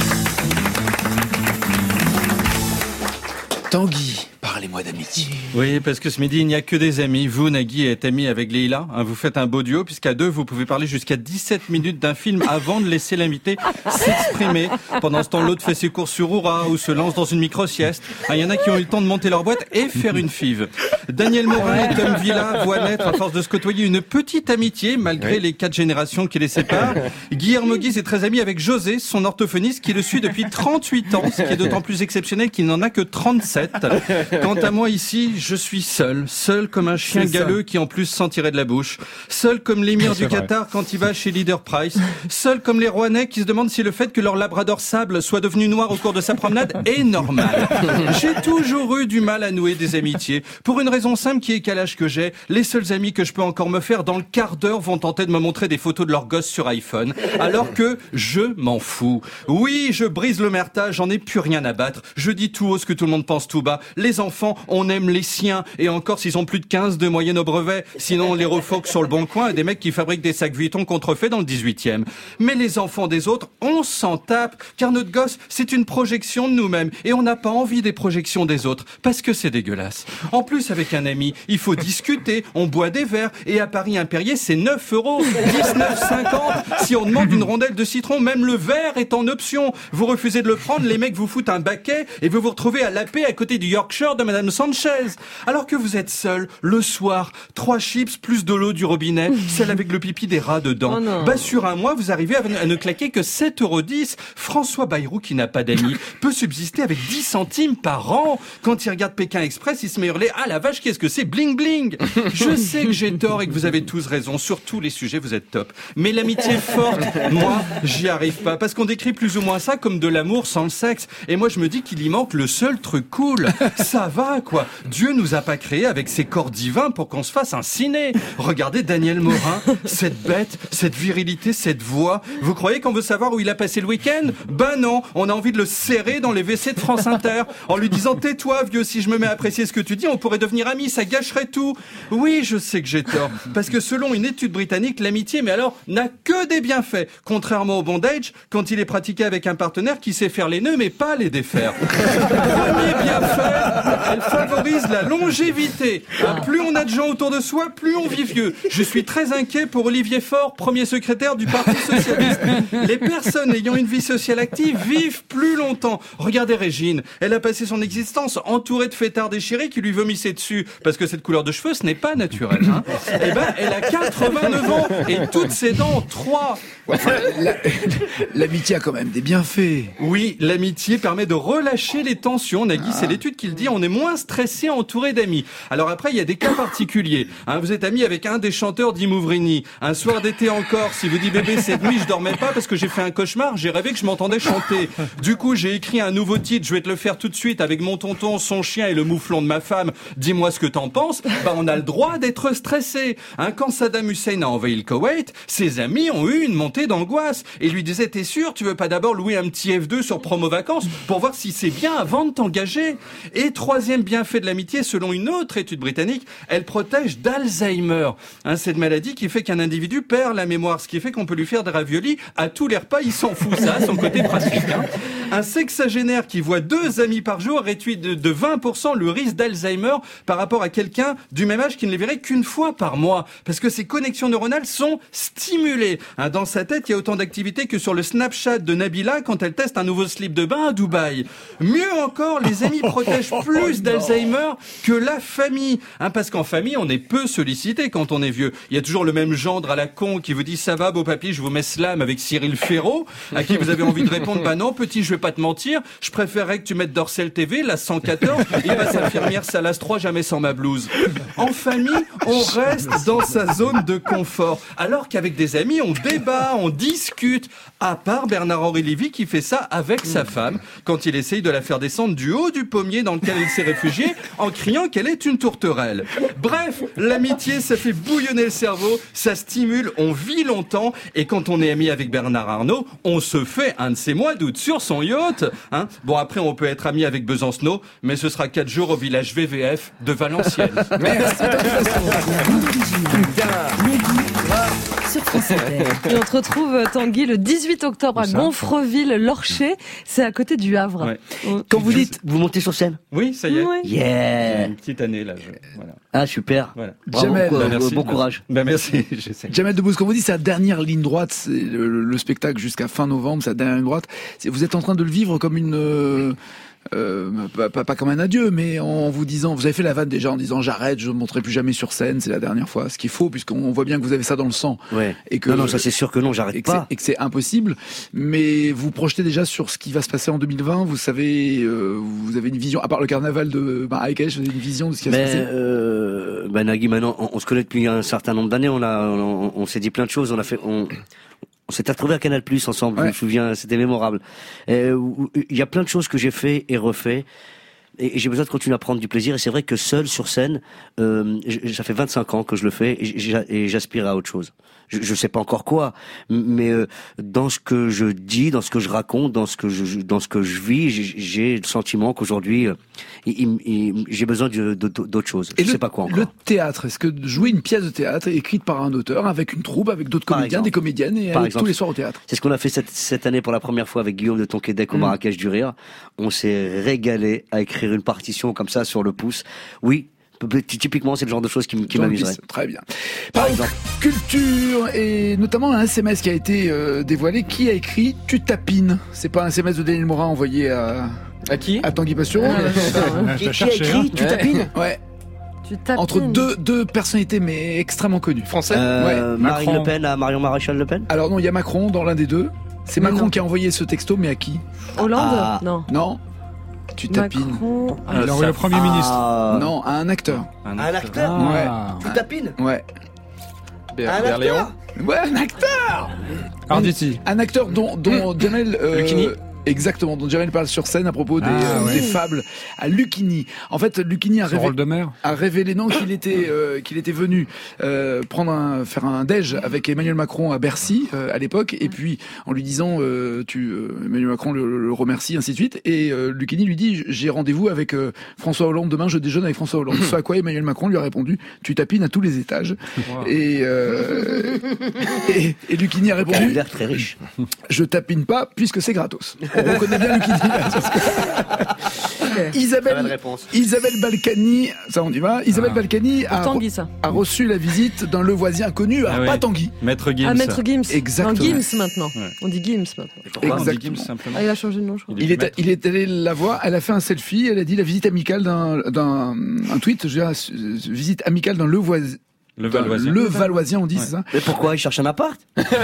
Tanguy, parlez-moi d'amitié. Oui, parce que ce midi, il n'y a que des amis. Vous, Nagui, êtes ami avec Leïla. Hein, vous faites un beau duo, puisqu'à deux, vous pouvez parler jusqu'à dix-sept minutes d'un film avant de laisser l'invité s'exprimer. Pendant ce temps, l'autre fait ses courses sur Oura ou se lance dans une micro-sieste. Il ah, y en a qui ont eu le temps de monter leur boîte et faire une five. Daniel Morin et Tom Villa voient naître, à force de se côtoyer, une petite amitié, malgré oui. les quatre générations qui les séparent. Guillermo Guise est très ami avec José, son orthophoniste, qui le suit depuis trente-huit ans, ce qui est d'autant plus exceptionnel qu'il n'en a que trente-sept. Quant à moi ici, je suis seul, seul comme un chien galeux qui en plus s'en tirait de la bouche, seul comme l'émir du Qatar vrai. Quand il va chez Leader Price, seul comme les Rouennais qui se demandent si le fait que leur labrador sable soit devenu noir au cours de sa promenade est normal. J'ai toujours eu du mal à nouer des amitiés, pour une raison simple qui est qu'à l'âge que j'ai, les seuls amis que je peux encore me faire dans le quart d'heure vont tenter de me montrer des photos de leurs gosses sur iPhone, alors que je m'en fous. Oui, je brise l'omerta, j'en ai plus rien à battre, je dis tout haut ce que tout le monde pense tout bas. Les enfants, on aime les siens, et encore s'ils ont plus de quinze de moyenne au brevet, sinon on les refoque sur le bon coin, des mecs qui fabriquent des sacs Vuitton contrefaits dans le dix-huitième. Mais les enfants des autres, on s'en tape, car notre gosse, c'est une projection de nous-mêmes, et on n'a pas envie des projections des autres, parce que c'est dégueulasse. En plus, avec un ami, il faut discuter, on boit des verres, et à Paris, un Perrier, c'est neuf euros, dix-neuf cinquante. Si on demande une rondelle de citron, même le verre est en option. Vous refusez de le prendre, les mecs vous foutent un baquet, et vous vous retrouvez à la paix à côté du Yorkshire de Madame Sanchez. Alors que vous êtes seul, le soir, trois chips plus de l'eau du robinet, celle avec le pipi des rats dedans. Oh bah sur un mois, vous arrivez à ne claquer que sept euros dix. François Bayrou, qui n'a pas d'amis, peut subsister avec dix centimes par an. Quand il regarde Pékin Express, il se met à hurler « Ah la vache, qu'est-ce que c'est? Bling bling !» Je sais que j'ai tort et que vous avez tous raison. Sur tous les sujets, vous êtes top. Mais l'amitié forte, moi, j'y arrive pas. Parce qu'on décrit plus ou moins ça comme de l'amour sans le sexe. Et moi, je me dis qu'il y manque le seul truc cool. Ça va va, quoi. Dieu nous a pas créés avec ses corps divins pour qu'on se fasse un ciné. Regardez Daniel Morin, cette bête, cette virilité, cette voix. Vous croyez qu'on veut savoir où il a passé le week-end? Ben non, on a envie de le serrer dans les W C de France Inter, en lui disant tais-toi vieux, si je me mets à apprécier ce que tu dis, on pourrait devenir amis, ça gâcherait tout. Oui, je sais que j'ai tort, parce que selon une étude britannique, l'amitié, mais alors, n'a que des bienfaits, contrairement au bondage, quand il est pratiqué avec un partenaire qui sait faire les nœuds, mais pas les défaire. Premier bienfait, elle favorise la longévité. Plus on a de gens autour de soi, plus on vit vieux. Je suis très inquiet pour Olivier Faure, premier secrétaire du Parti Socialiste. Les personnes ayant une vie sociale active vivent plus longtemps. Regardez Régine, elle a passé son existence entourée de fêtards déchirés qui lui vomissaient dessus, parce que cette couleur de cheveux, ce n'est pas naturel. Hein. Eh ben, elle a quatre-vingt-neuf ans et toutes ses dents, trois. Enfin, la, l'amitié a quand même des bienfaits. Oui, l'amitié permet de relâcher les tensions. Nagui, ah. c'est l'étude qui le dit, on est moins stressé entouré d'amis. Alors après, il y a des cas particuliers. Hein, vous êtes ami avec un des chanteurs d'Imouvrini. Un soir d'été en Corse, il vous dit bébé, cette nuit, je dormais pas parce que j'ai fait un cauchemar, j'ai rêvé que je m'entendais chanter. Du coup, j'ai écrit un nouveau titre, je vais te le faire tout de suite avec mon tonton, son chien et le mouflon de ma femme. Dis-moi ce que t'en penses. Bah, on a le droit d'être stressé. Hein, quand Saddam Hussein a envahi le Koweït, ses amis ont eu une montée d'angoisse et lui disaient t'es sûr, tu veux pas d'abord louer un petit F deux sur Promo Vacances pour voir si c'est bien avant de t'engager? Et troisième bienfait de l'amitié, selon une autre étude britannique, elle protège d'Alzheimer. Hein, cette maladie qui fait qu'un individu perd la mémoire, ce qui fait qu'on peut lui faire des raviolis à tous les repas, il s'en fout, ça a son côté pratique. Hein. Un sexagénaire qui voit deux amis par jour réduit de, de vingt pour cent le risque d'Alzheimer par rapport à quelqu'un du même âge qui ne les verrait qu'une fois par mois, parce que ses connexions neuronales sont stimulées. Hein, dans sa tête, il y a autant d'activités que sur le Snapchat de Nabila quand elle teste un nouveau slip de bain à Dubaï. Mieux encore, les amis protègent plus d'Alzheimer que la famille. Hein, parce qu'en famille, on est peu sollicité quand on est vieux. Il y a toujours le même gendre à la con qui vous dit ça va beau papy, je vous mets slam avec Cyril Ferraud, à qui vous avez envie de répondre bah non petit, je vais pas te mentir, je préférerais que tu mettes Dorsel T V, la cent quatorze, et passe infirmière Salas trois, jamais sans ma blouse. En famille, on reste dans sa zone de confort, alors qu'avec des amis, on débat, on discute, à part Bernard-Henri Lévy qui fait ça avec sa femme, quand il essaye de la faire descendre du haut du pommier dans lequel elle s'est réfugiée, en criant qu'elle est une tourterelle. Bref, l'amitié, ça fait bouillonner le cerveau, ça stimule, on vit longtemps, et quand on est ami avec Bernard Arnault, on se fait un de ces mois d'août sur son yacht. Hein, bon, après, on peut être ami avec Besancenot, mais ce sera quatre jours au village V V F de Valenciennes. Merci. Sur France Inter. Et on te retrouve, Tanguy, le dix-huit octobre à Gonfreville-Lorcher. C'est à côté du Havre. Ouais. Quand vous dites, vous montez sur scène? Oui, ça y est. Ouais. Yeah. Une petite année, là. Je... Voilà. Ah, super. Voilà. Bravo, Jamel, quoi, bah, merci, bon courage. Bah, merci, j'essaie. Jamel Debbouze, quand vous dites c'est la dernière ligne droite, c'est le, le spectacle jusqu'à fin novembre, c'est la dernière ligne droite. C'est, vous êtes en train de le vivre comme une... Euh... Euh, pas, pas, pas comme un adieu, mais en vous disant, vous avez fait la vanne déjà en disant j'arrête, je ne monterai plus jamais sur scène, c'est la dernière fois. Ce qu'il faut, puisqu'on voit bien que vous avez ça dans le sang. Ouais. Et que, non, non, ça c'est sûr que non, j'arrête et pas. Et que c'est impossible. Mais vous projetez déjà sur ce qui va se passer en deux mille vingt. Vous savez, euh, vous avez une vision, à part le carnaval de Marrakech, vous avez une vision de ce qui va mais, se passer. Euh, ben Nagui, maintenant, on, on se connaît depuis un certain nombre d'années. On a, on, on s'est dit plein de choses. On a fait, on. On s'est retrouvé à Canal Plus ensemble, ouais. Je me souviens, c'était mémorable. Il y a plein de choses que j'ai fait et refait. Et j'ai besoin de continuer à prendre du plaisir. Et c'est vrai que seul sur scène, euh, ça fait vingt-cinq ans que je le fais et j'aspire à autre chose. Je, je sais pas encore quoi, mais euh, dans ce que je dis, dans ce que je raconte, dans ce que je, dans ce que je vis, j'ai le sentiment qu'aujourd'hui, euh, il, il, j'ai besoin d'autre chose. Je et sais le, pas quoi encore. Le théâtre, est-ce que jouer une pièce de théâtre écrite par un auteur, avec une troupe, avec d'autres comédiens, des comédiennes, et aller tous les soirs au théâtre? C'est ce qu'on a fait cette, cette année pour la première fois avec Guillaume de Tonquédec au mmh. Marrakech du Rire. On s'est régalé à écrire une partition comme ça sur le pouce. Oui. Typiquement, c'est le genre de choses qui, qui m'amuserait. Très bien. Par exemple, culture et notamment un S M S qui a été euh, dévoilé. Qui a écrit « Tu tapines » C'est pas un S M S de Daniel Morin envoyé à... À qui? À Tanguy Passeron. Ah, qui, qui a écrit « Tu tapines » Ouais. Tu tapines. Entre deux, deux personnalités, mais extrêmement connues. Français. euh, ouais. Marine Le Pen à Marion Maréchal Le Pen. Alors non, il y a Macron dans l'un des deux. C'est Macron non. qui a envoyé ce texto, mais à qui? Hollande. ah. Non. Non. Tu tapines. Macron, ah, alors, le Premier ministre. Ah. Non, à un acteur. Un acteur. Ah. Ouais. Tu tapines. Ouais. Un acteur. Ouais, un acteur. Arditi. Un acteur dont, dont Jamel. Euh, Lucchini. Exactement, dont Jamel parle sur scène à propos des, Ah, euh, ouais. des fables à Lucchini. En fait, Lucchini a, Son révé- rôle de mère. a révélé non qu'il était euh, qu'il était venu euh, prendre un faire un déj avec Emmanuel Macron à Bercy euh, à l'époque, et puis en lui disant euh, tu euh, Emmanuel Macron le, le remercie, ainsi de suite, et euh, Lucchini lui dit j'ai rendez-vous avec euh, François Hollande demain, je déjeune avec François Hollande. Ce à quoi Emmanuel Macron lui a répondu tu tapines à tous les étages. Wow. Et, euh, et et Lucchini a Il a répondu l'air très riche. je tapine pas puisque c'est gratos. On reconnaît bien Lucchini. Parce que- Isabelle, Très bonne réponse. Isabelle Balkany, ça on y va. Isabelle Ah. Balkany a, Tanguy, ça. a reçu la visite d'un le voisin inconnu, Ah alors oui. pas Tanguy. Maître Gims. Ah, Maître Gims. Exactement. Non, Gims maintenant. Ouais. On dit Gims maintenant. Pourquoi On dit Exactement. Gims simplement. Ah, il a changé de nom, je crois. Il est, il est allé la voir, elle a fait un selfie, elle a dit la visite amicale d'un, d'un un tweet, je dirais, euh, visite amicale d'un le voisin. Le Valoisien. Le Valoisien, on dit, Ouais. c'est ça? Mais pourquoi il cherche un appart?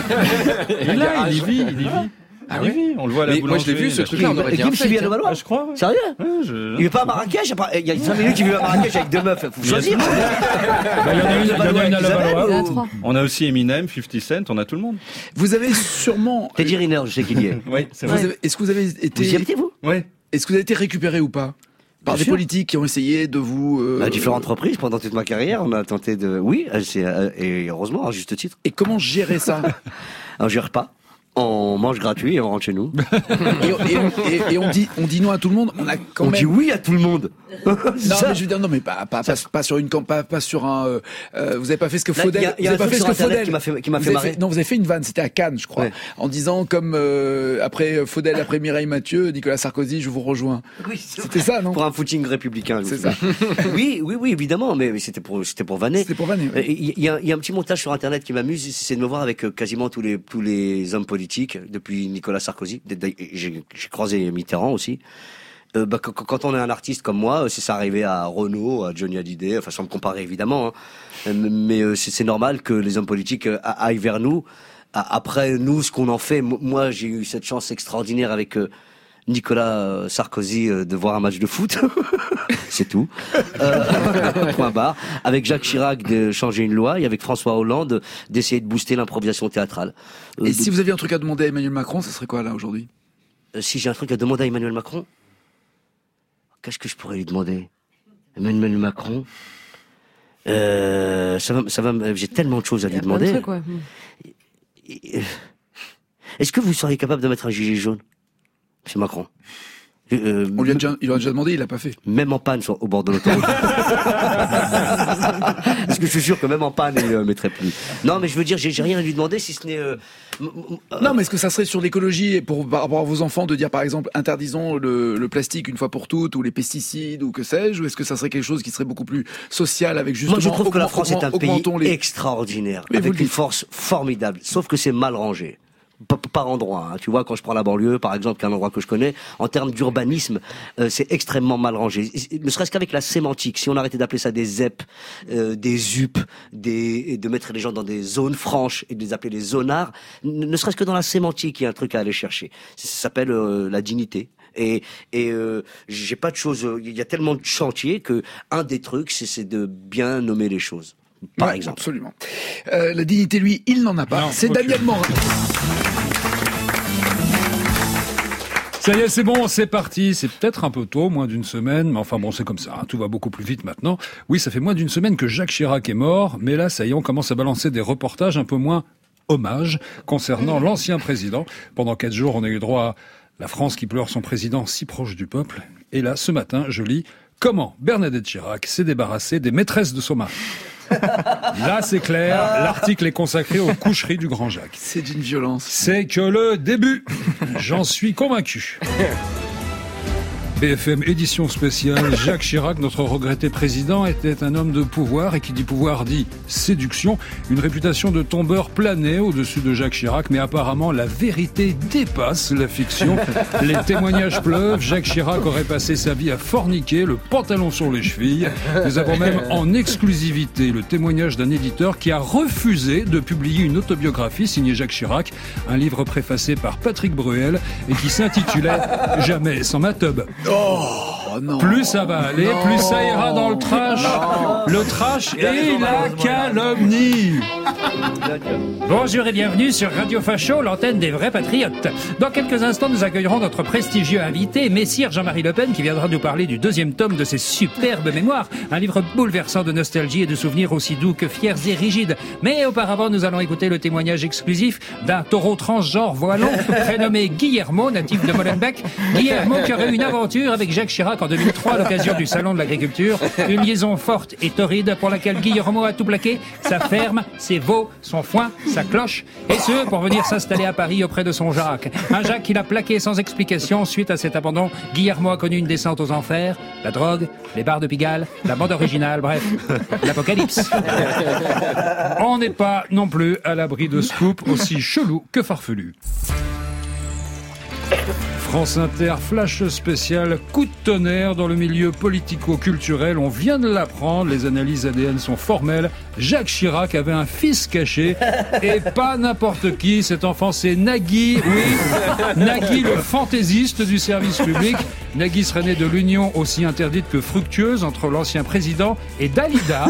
Il est là, il y vit, il y vit. Ah Il y vit, on le voit à la Mais moi, je l'ai boulangerie, vu, ce là. truc-là, on aurait dit un Gims, il vit à fake. Levallois. Ah, je crois, ouais. Sérieux? Ouais, je- Il veut pas à Marrakech? après- Il y a cinq minutes, il veut à Marrakech avec deux meufs. Faut choisir. Bah, il y en a une, il y en a une à Isabelle, Levallois. Il y en a ou- trois. On a aussi Eminem, cinquante Cent, on a tout le monde. Vous avez sûrement, Teddy Riner, je sais qu'il y est. Oui, c'est vous vrai. avez- est-ce que vous avez Vous y été, habitez, vous? Ouais. est-ce que vous avez été récupéré ou pas? Par Bien des sûr. politiques qui ont essayé de vous, euh, À différentes reprises pendant toute ma carrière, on a tenté de. Oui, c'est euh, et heureusement, à juste titre. et comment gérer ça? On gère pas. On mange gratuit et on rentre chez nous. et, on- et on- et- et on dit, on dit non à tout le monde. On a quand On même. dit oui à tout le monde. Non, Ça. mais je veux dire, non, mais pas, pas, pas, pas sur une camp, pas, pas sur un. Euh, euh, vous avez pas fait ce que Là, Faudel. il y a- il y a vous avez un pas truc fait ce sur que Internet Faudel. qui m'a fait- qui m'a Vous fait avez marrer. fait- non, vous avez fait une vanne. C'était à Cannes, je crois, Ouais. en disant comme euh, après Faudel, après Mireille Mathieu, Nicolas Sarkozy, je vous rejoins. Oui, c'est C'était ça, non? Pour un footing républicain. je C'est vous ça. dis. Oui, oui, oui, évidemment, mais mais c'était pour, c'était pour vanner. C'était pour vanner. Euh, Il y, a, il y a un petit montage sur Internet qui m'amuse, c'est de me voir avec euh, quasiment tous les tous les hommes politiques depuis Nicolas Sarkozy. J'ai j'ai croisé Mitterrand aussi. Euh, bah, quand, quand on est un artiste comme moi, si ça arrivait à Renaud, à Johnny Hallyday, enfin sans me comparer évidemment, hein, euh, mais euh, c'est c'est normal que les hommes politiques euh, aillent vers nous. A- Après nous, ce qu'on en fait, mo- moi j'ai eu cette chance extraordinaire avec euh, Nicolas Sarkozy euh, de voir un match de foot, c'est tout. Euh, point barre. Avec Jacques Chirac de changer une loi et avec François Hollande d'essayer de booster l'improvisation théâtrale. Euh, Et de- si vous aviez un truc à demander à Emmanuel Macron, ça serait quoi là aujourd'hui? euh, si j'ai un truc à demander à Emmanuel Macron, qu'est-ce que je pourrais lui demander? Emmanuel Macron, euh, ça va, ça va, me- j'ai tellement de choses à Il y lui a plein de demander. trucs, ouais. Euh, Est-ce que vous seriez capable de mettre un gilet jaune, Monsieur Macron? Euh, On lui a déjà, il lui a déjà demandé, il l'a pas fait. Même en panne sur, au bord de l'autoroute. Parce que je suis sûr que même en panne, il ne mettrait plus. Non, mais je veux dire, j'ai j'ai rien à lui demander si ce n'est... euh, m- m- euh, Non, mais est-ce que ça serait sur l'écologie et pour par rapport à vos enfants de dire par exemple interdisons le, le plastique une fois pour toutes ou les pesticides ou que sais-je, ou est-ce que ça serait quelque chose qui serait beaucoup plus social avec justement Moi, je trouve que la augment- France est un pays augmentons les... extraordinaire, Mais vous avec le une dites. force formidable, sauf que c'est mal rangé. P- Par endroit, hein. Tu vois, quand je prends la banlieue, par exemple, qui est un endroit que je connais, en termes d'urbanisme, euh, c'est extrêmement mal rangé. Ne serait-ce qu'avec la sémantique, si on arrêtait d'appeler ça des Z E P, euh, des Z U P, des, et de mettre les gens dans des zones franches et de les appeler des zonards, ne ne serait-ce que dans la sémantique, il y a un truc à aller chercher. Ça, ça s'appelle euh, la dignité. Et, et euh, j'ai pas de choses. Il y a tellement de chantiers que un des trucs, c'est c'est de bien nommer les choses. Par Ouais, exemple. Absolument. Euh, la dignité, lui, il n'en a pas. Non, C'est aucune. Daniel Morin. Ça y est, c'est bon, c'est parti. C'est peut-être un peu tôt, moins d'une semaine, mais enfin bon, c'est comme ça. Hein, tout va beaucoup plus vite maintenant. Oui, ça fait moins d'une semaine que Jacques Chirac est mort, mais là, ça y est, on commence à balancer des reportages un peu moins hommages concernant l'ancien président. Pendant quatre jours, on a eu droit à la France qui pleure son président si proche du peuple. Et là, ce matin, je lis comment Bernadette Chirac s'est débarrassée des maîtresses de son mari. Là, c'est clair, l'article est consacré aux coucheries du Grand Jacques. C'est d'une violence. C'est que le début. J'en suis convaincu. B F M édition spéciale, Jacques Chirac, notre regretté président, était un homme de pouvoir, et qui dit pouvoir dit séduction. Une réputation de tombeur planait au-dessus de Jacques Chirac, mais apparemment la vérité dépasse la fiction. Les témoignages pleuvent, Jacques Chirac aurait passé sa vie à forniquer, le pantalon sur les chevilles. Nous avons même en exclusivité le témoignage d'un éditeur qui a refusé de publier une autobiographie signée Jacques Chirac, un livre préfacé par Patrick Bruel et qui s'intitulait « Jamais sans ma teub ». Oh, Oh, non. Plus ça va aller, Non. plus ça ira dans le trash. Non. Le trash et la calomnie. Bonjour et bienvenue sur Radio Facho, l'antenne des vrais patriotes. Dans quelques instants, nous accueillerons notre prestigieux invité, Messire Jean-Marie Le Pen, qui viendra nous parler du deuxième tome de ses superbes mémoires. Un livre bouleversant de nostalgie et de souvenirs aussi doux que fiers et rigides. Mais auparavant, nous allons écouter le témoignage exclusif d'un taureau transgenre voilon prénommé Guillermo, natif de Molenbeek. Guillermo qui aurait eu une aventure avec Jacques Chirac en deux mille trois à l'occasion du Salon de l'Agriculture. Une liaison forte et torride pour laquelle Guillermo a tout plaqué. Sa ferme, ses veaux, son foin, sa cloche. Et ce, pour venir s'installer à Paris auprès de son Jacques. Un Jacques qu'il a plaqué sans explication. Suite à cet abandon, Guillermo a connu une descente aux enfers, la drogue, les bars de Pigalle, la bande originale, bref, l'apocalypse. On n'est pas non plus à l'abri de scoop aussi chelou que farfelu. France Inter, flash spécial, coup de tonnerre dans le milieu politico-culturel. On vient de l'apprendre, les analyses A D N sont formelles. Jacques Chirac avait un fils caché, et pas n'importe qui. Cet enfant, c'est Nagui, oui, Nagui, le fantaisiste du service public. Nagui serait né de l'union aussi interdite que fructueuse entre l'ancien président et Dalida.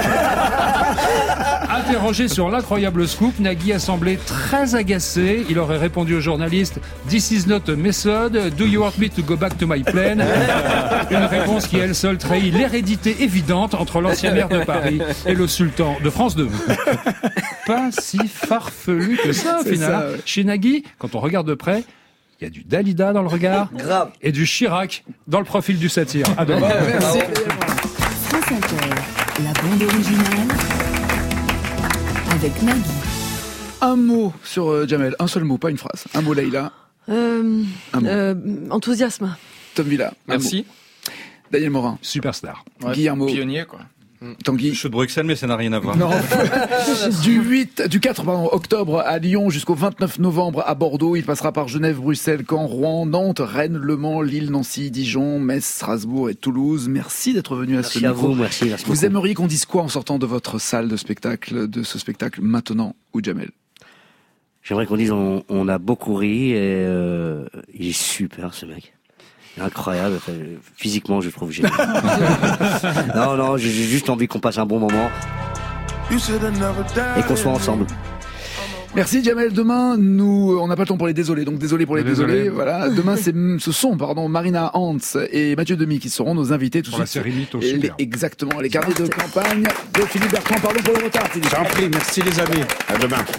Interrogé sur l'incroyable scoop, Nagui a semblé très agacé. Il aurait répondu aux journalistes « This is not a method. Do you want me to go back to my plane ?» Une réponse qui, elle seule, trahit l'hérédité évidente entre l'ancien maire de Paris et le sultan de France deux. Pas si farfelu que ça, au final. Ça, ouais. Chez Nagui, quand on regarde de près, il y a du Dalida dans le regard Grave. Et du Chirac dans le profil du satire. À demain. Merci. France Inter, la bande originale avec Nagui. Un mot sur euh, Jamel, un seul mot, pas une phrase. Un mot, Leïla. Euh, Un mot. euh, enthousiasme. Tom Villa. un Merci. mot. Daniel Morin. Superstar. Ouais, Guillermo. Pionnier, quoi. Tanguy. Je suis de Bruxelles, mais ça n'a rien à voir. Non. du huit, du quatre pardon, octobre à Lyon jusqu'au vingt-neuf novembre à Bordeaux. Il passera par Genève, Bruxelles, Caen, Rouen, Nantes, Rennes, Le Mans, Lille, Nancy, Dijon, Metz, Strasbourg et Toulouse. Merci d'être venu à Merci ce à micro. vous, merci, merci Vous beaucoup. aimeriez qu'on dise quoi en sortant de votre salle de spectacle, de ce spectacle maintenant, ou Jamel? J'aimerais qu'on dise on, on a beaucoup ri et euh, il est super ce mec. Il est incroyable. Enfin, physiquement, je le trouve génial. non, non, j'ai juste envie qu'on passe un bon moment et qu'on soit ensemble. Merci Jamel. Demain, nous, on n'a pas le temps pour les désolés, donc désolé pour les Désolé. désolés. Voilà. Demain, c'est, ce sont, pardon, Marina Hans et Mathieu Demy qui seront nos invités tout de Pour la suite. série Mythos, Et les- super. exactement. Les carnets de campagne de Philippe Bertrand. Pardon pour le retard, Philippe. J'en prie, merci les amis. À demain.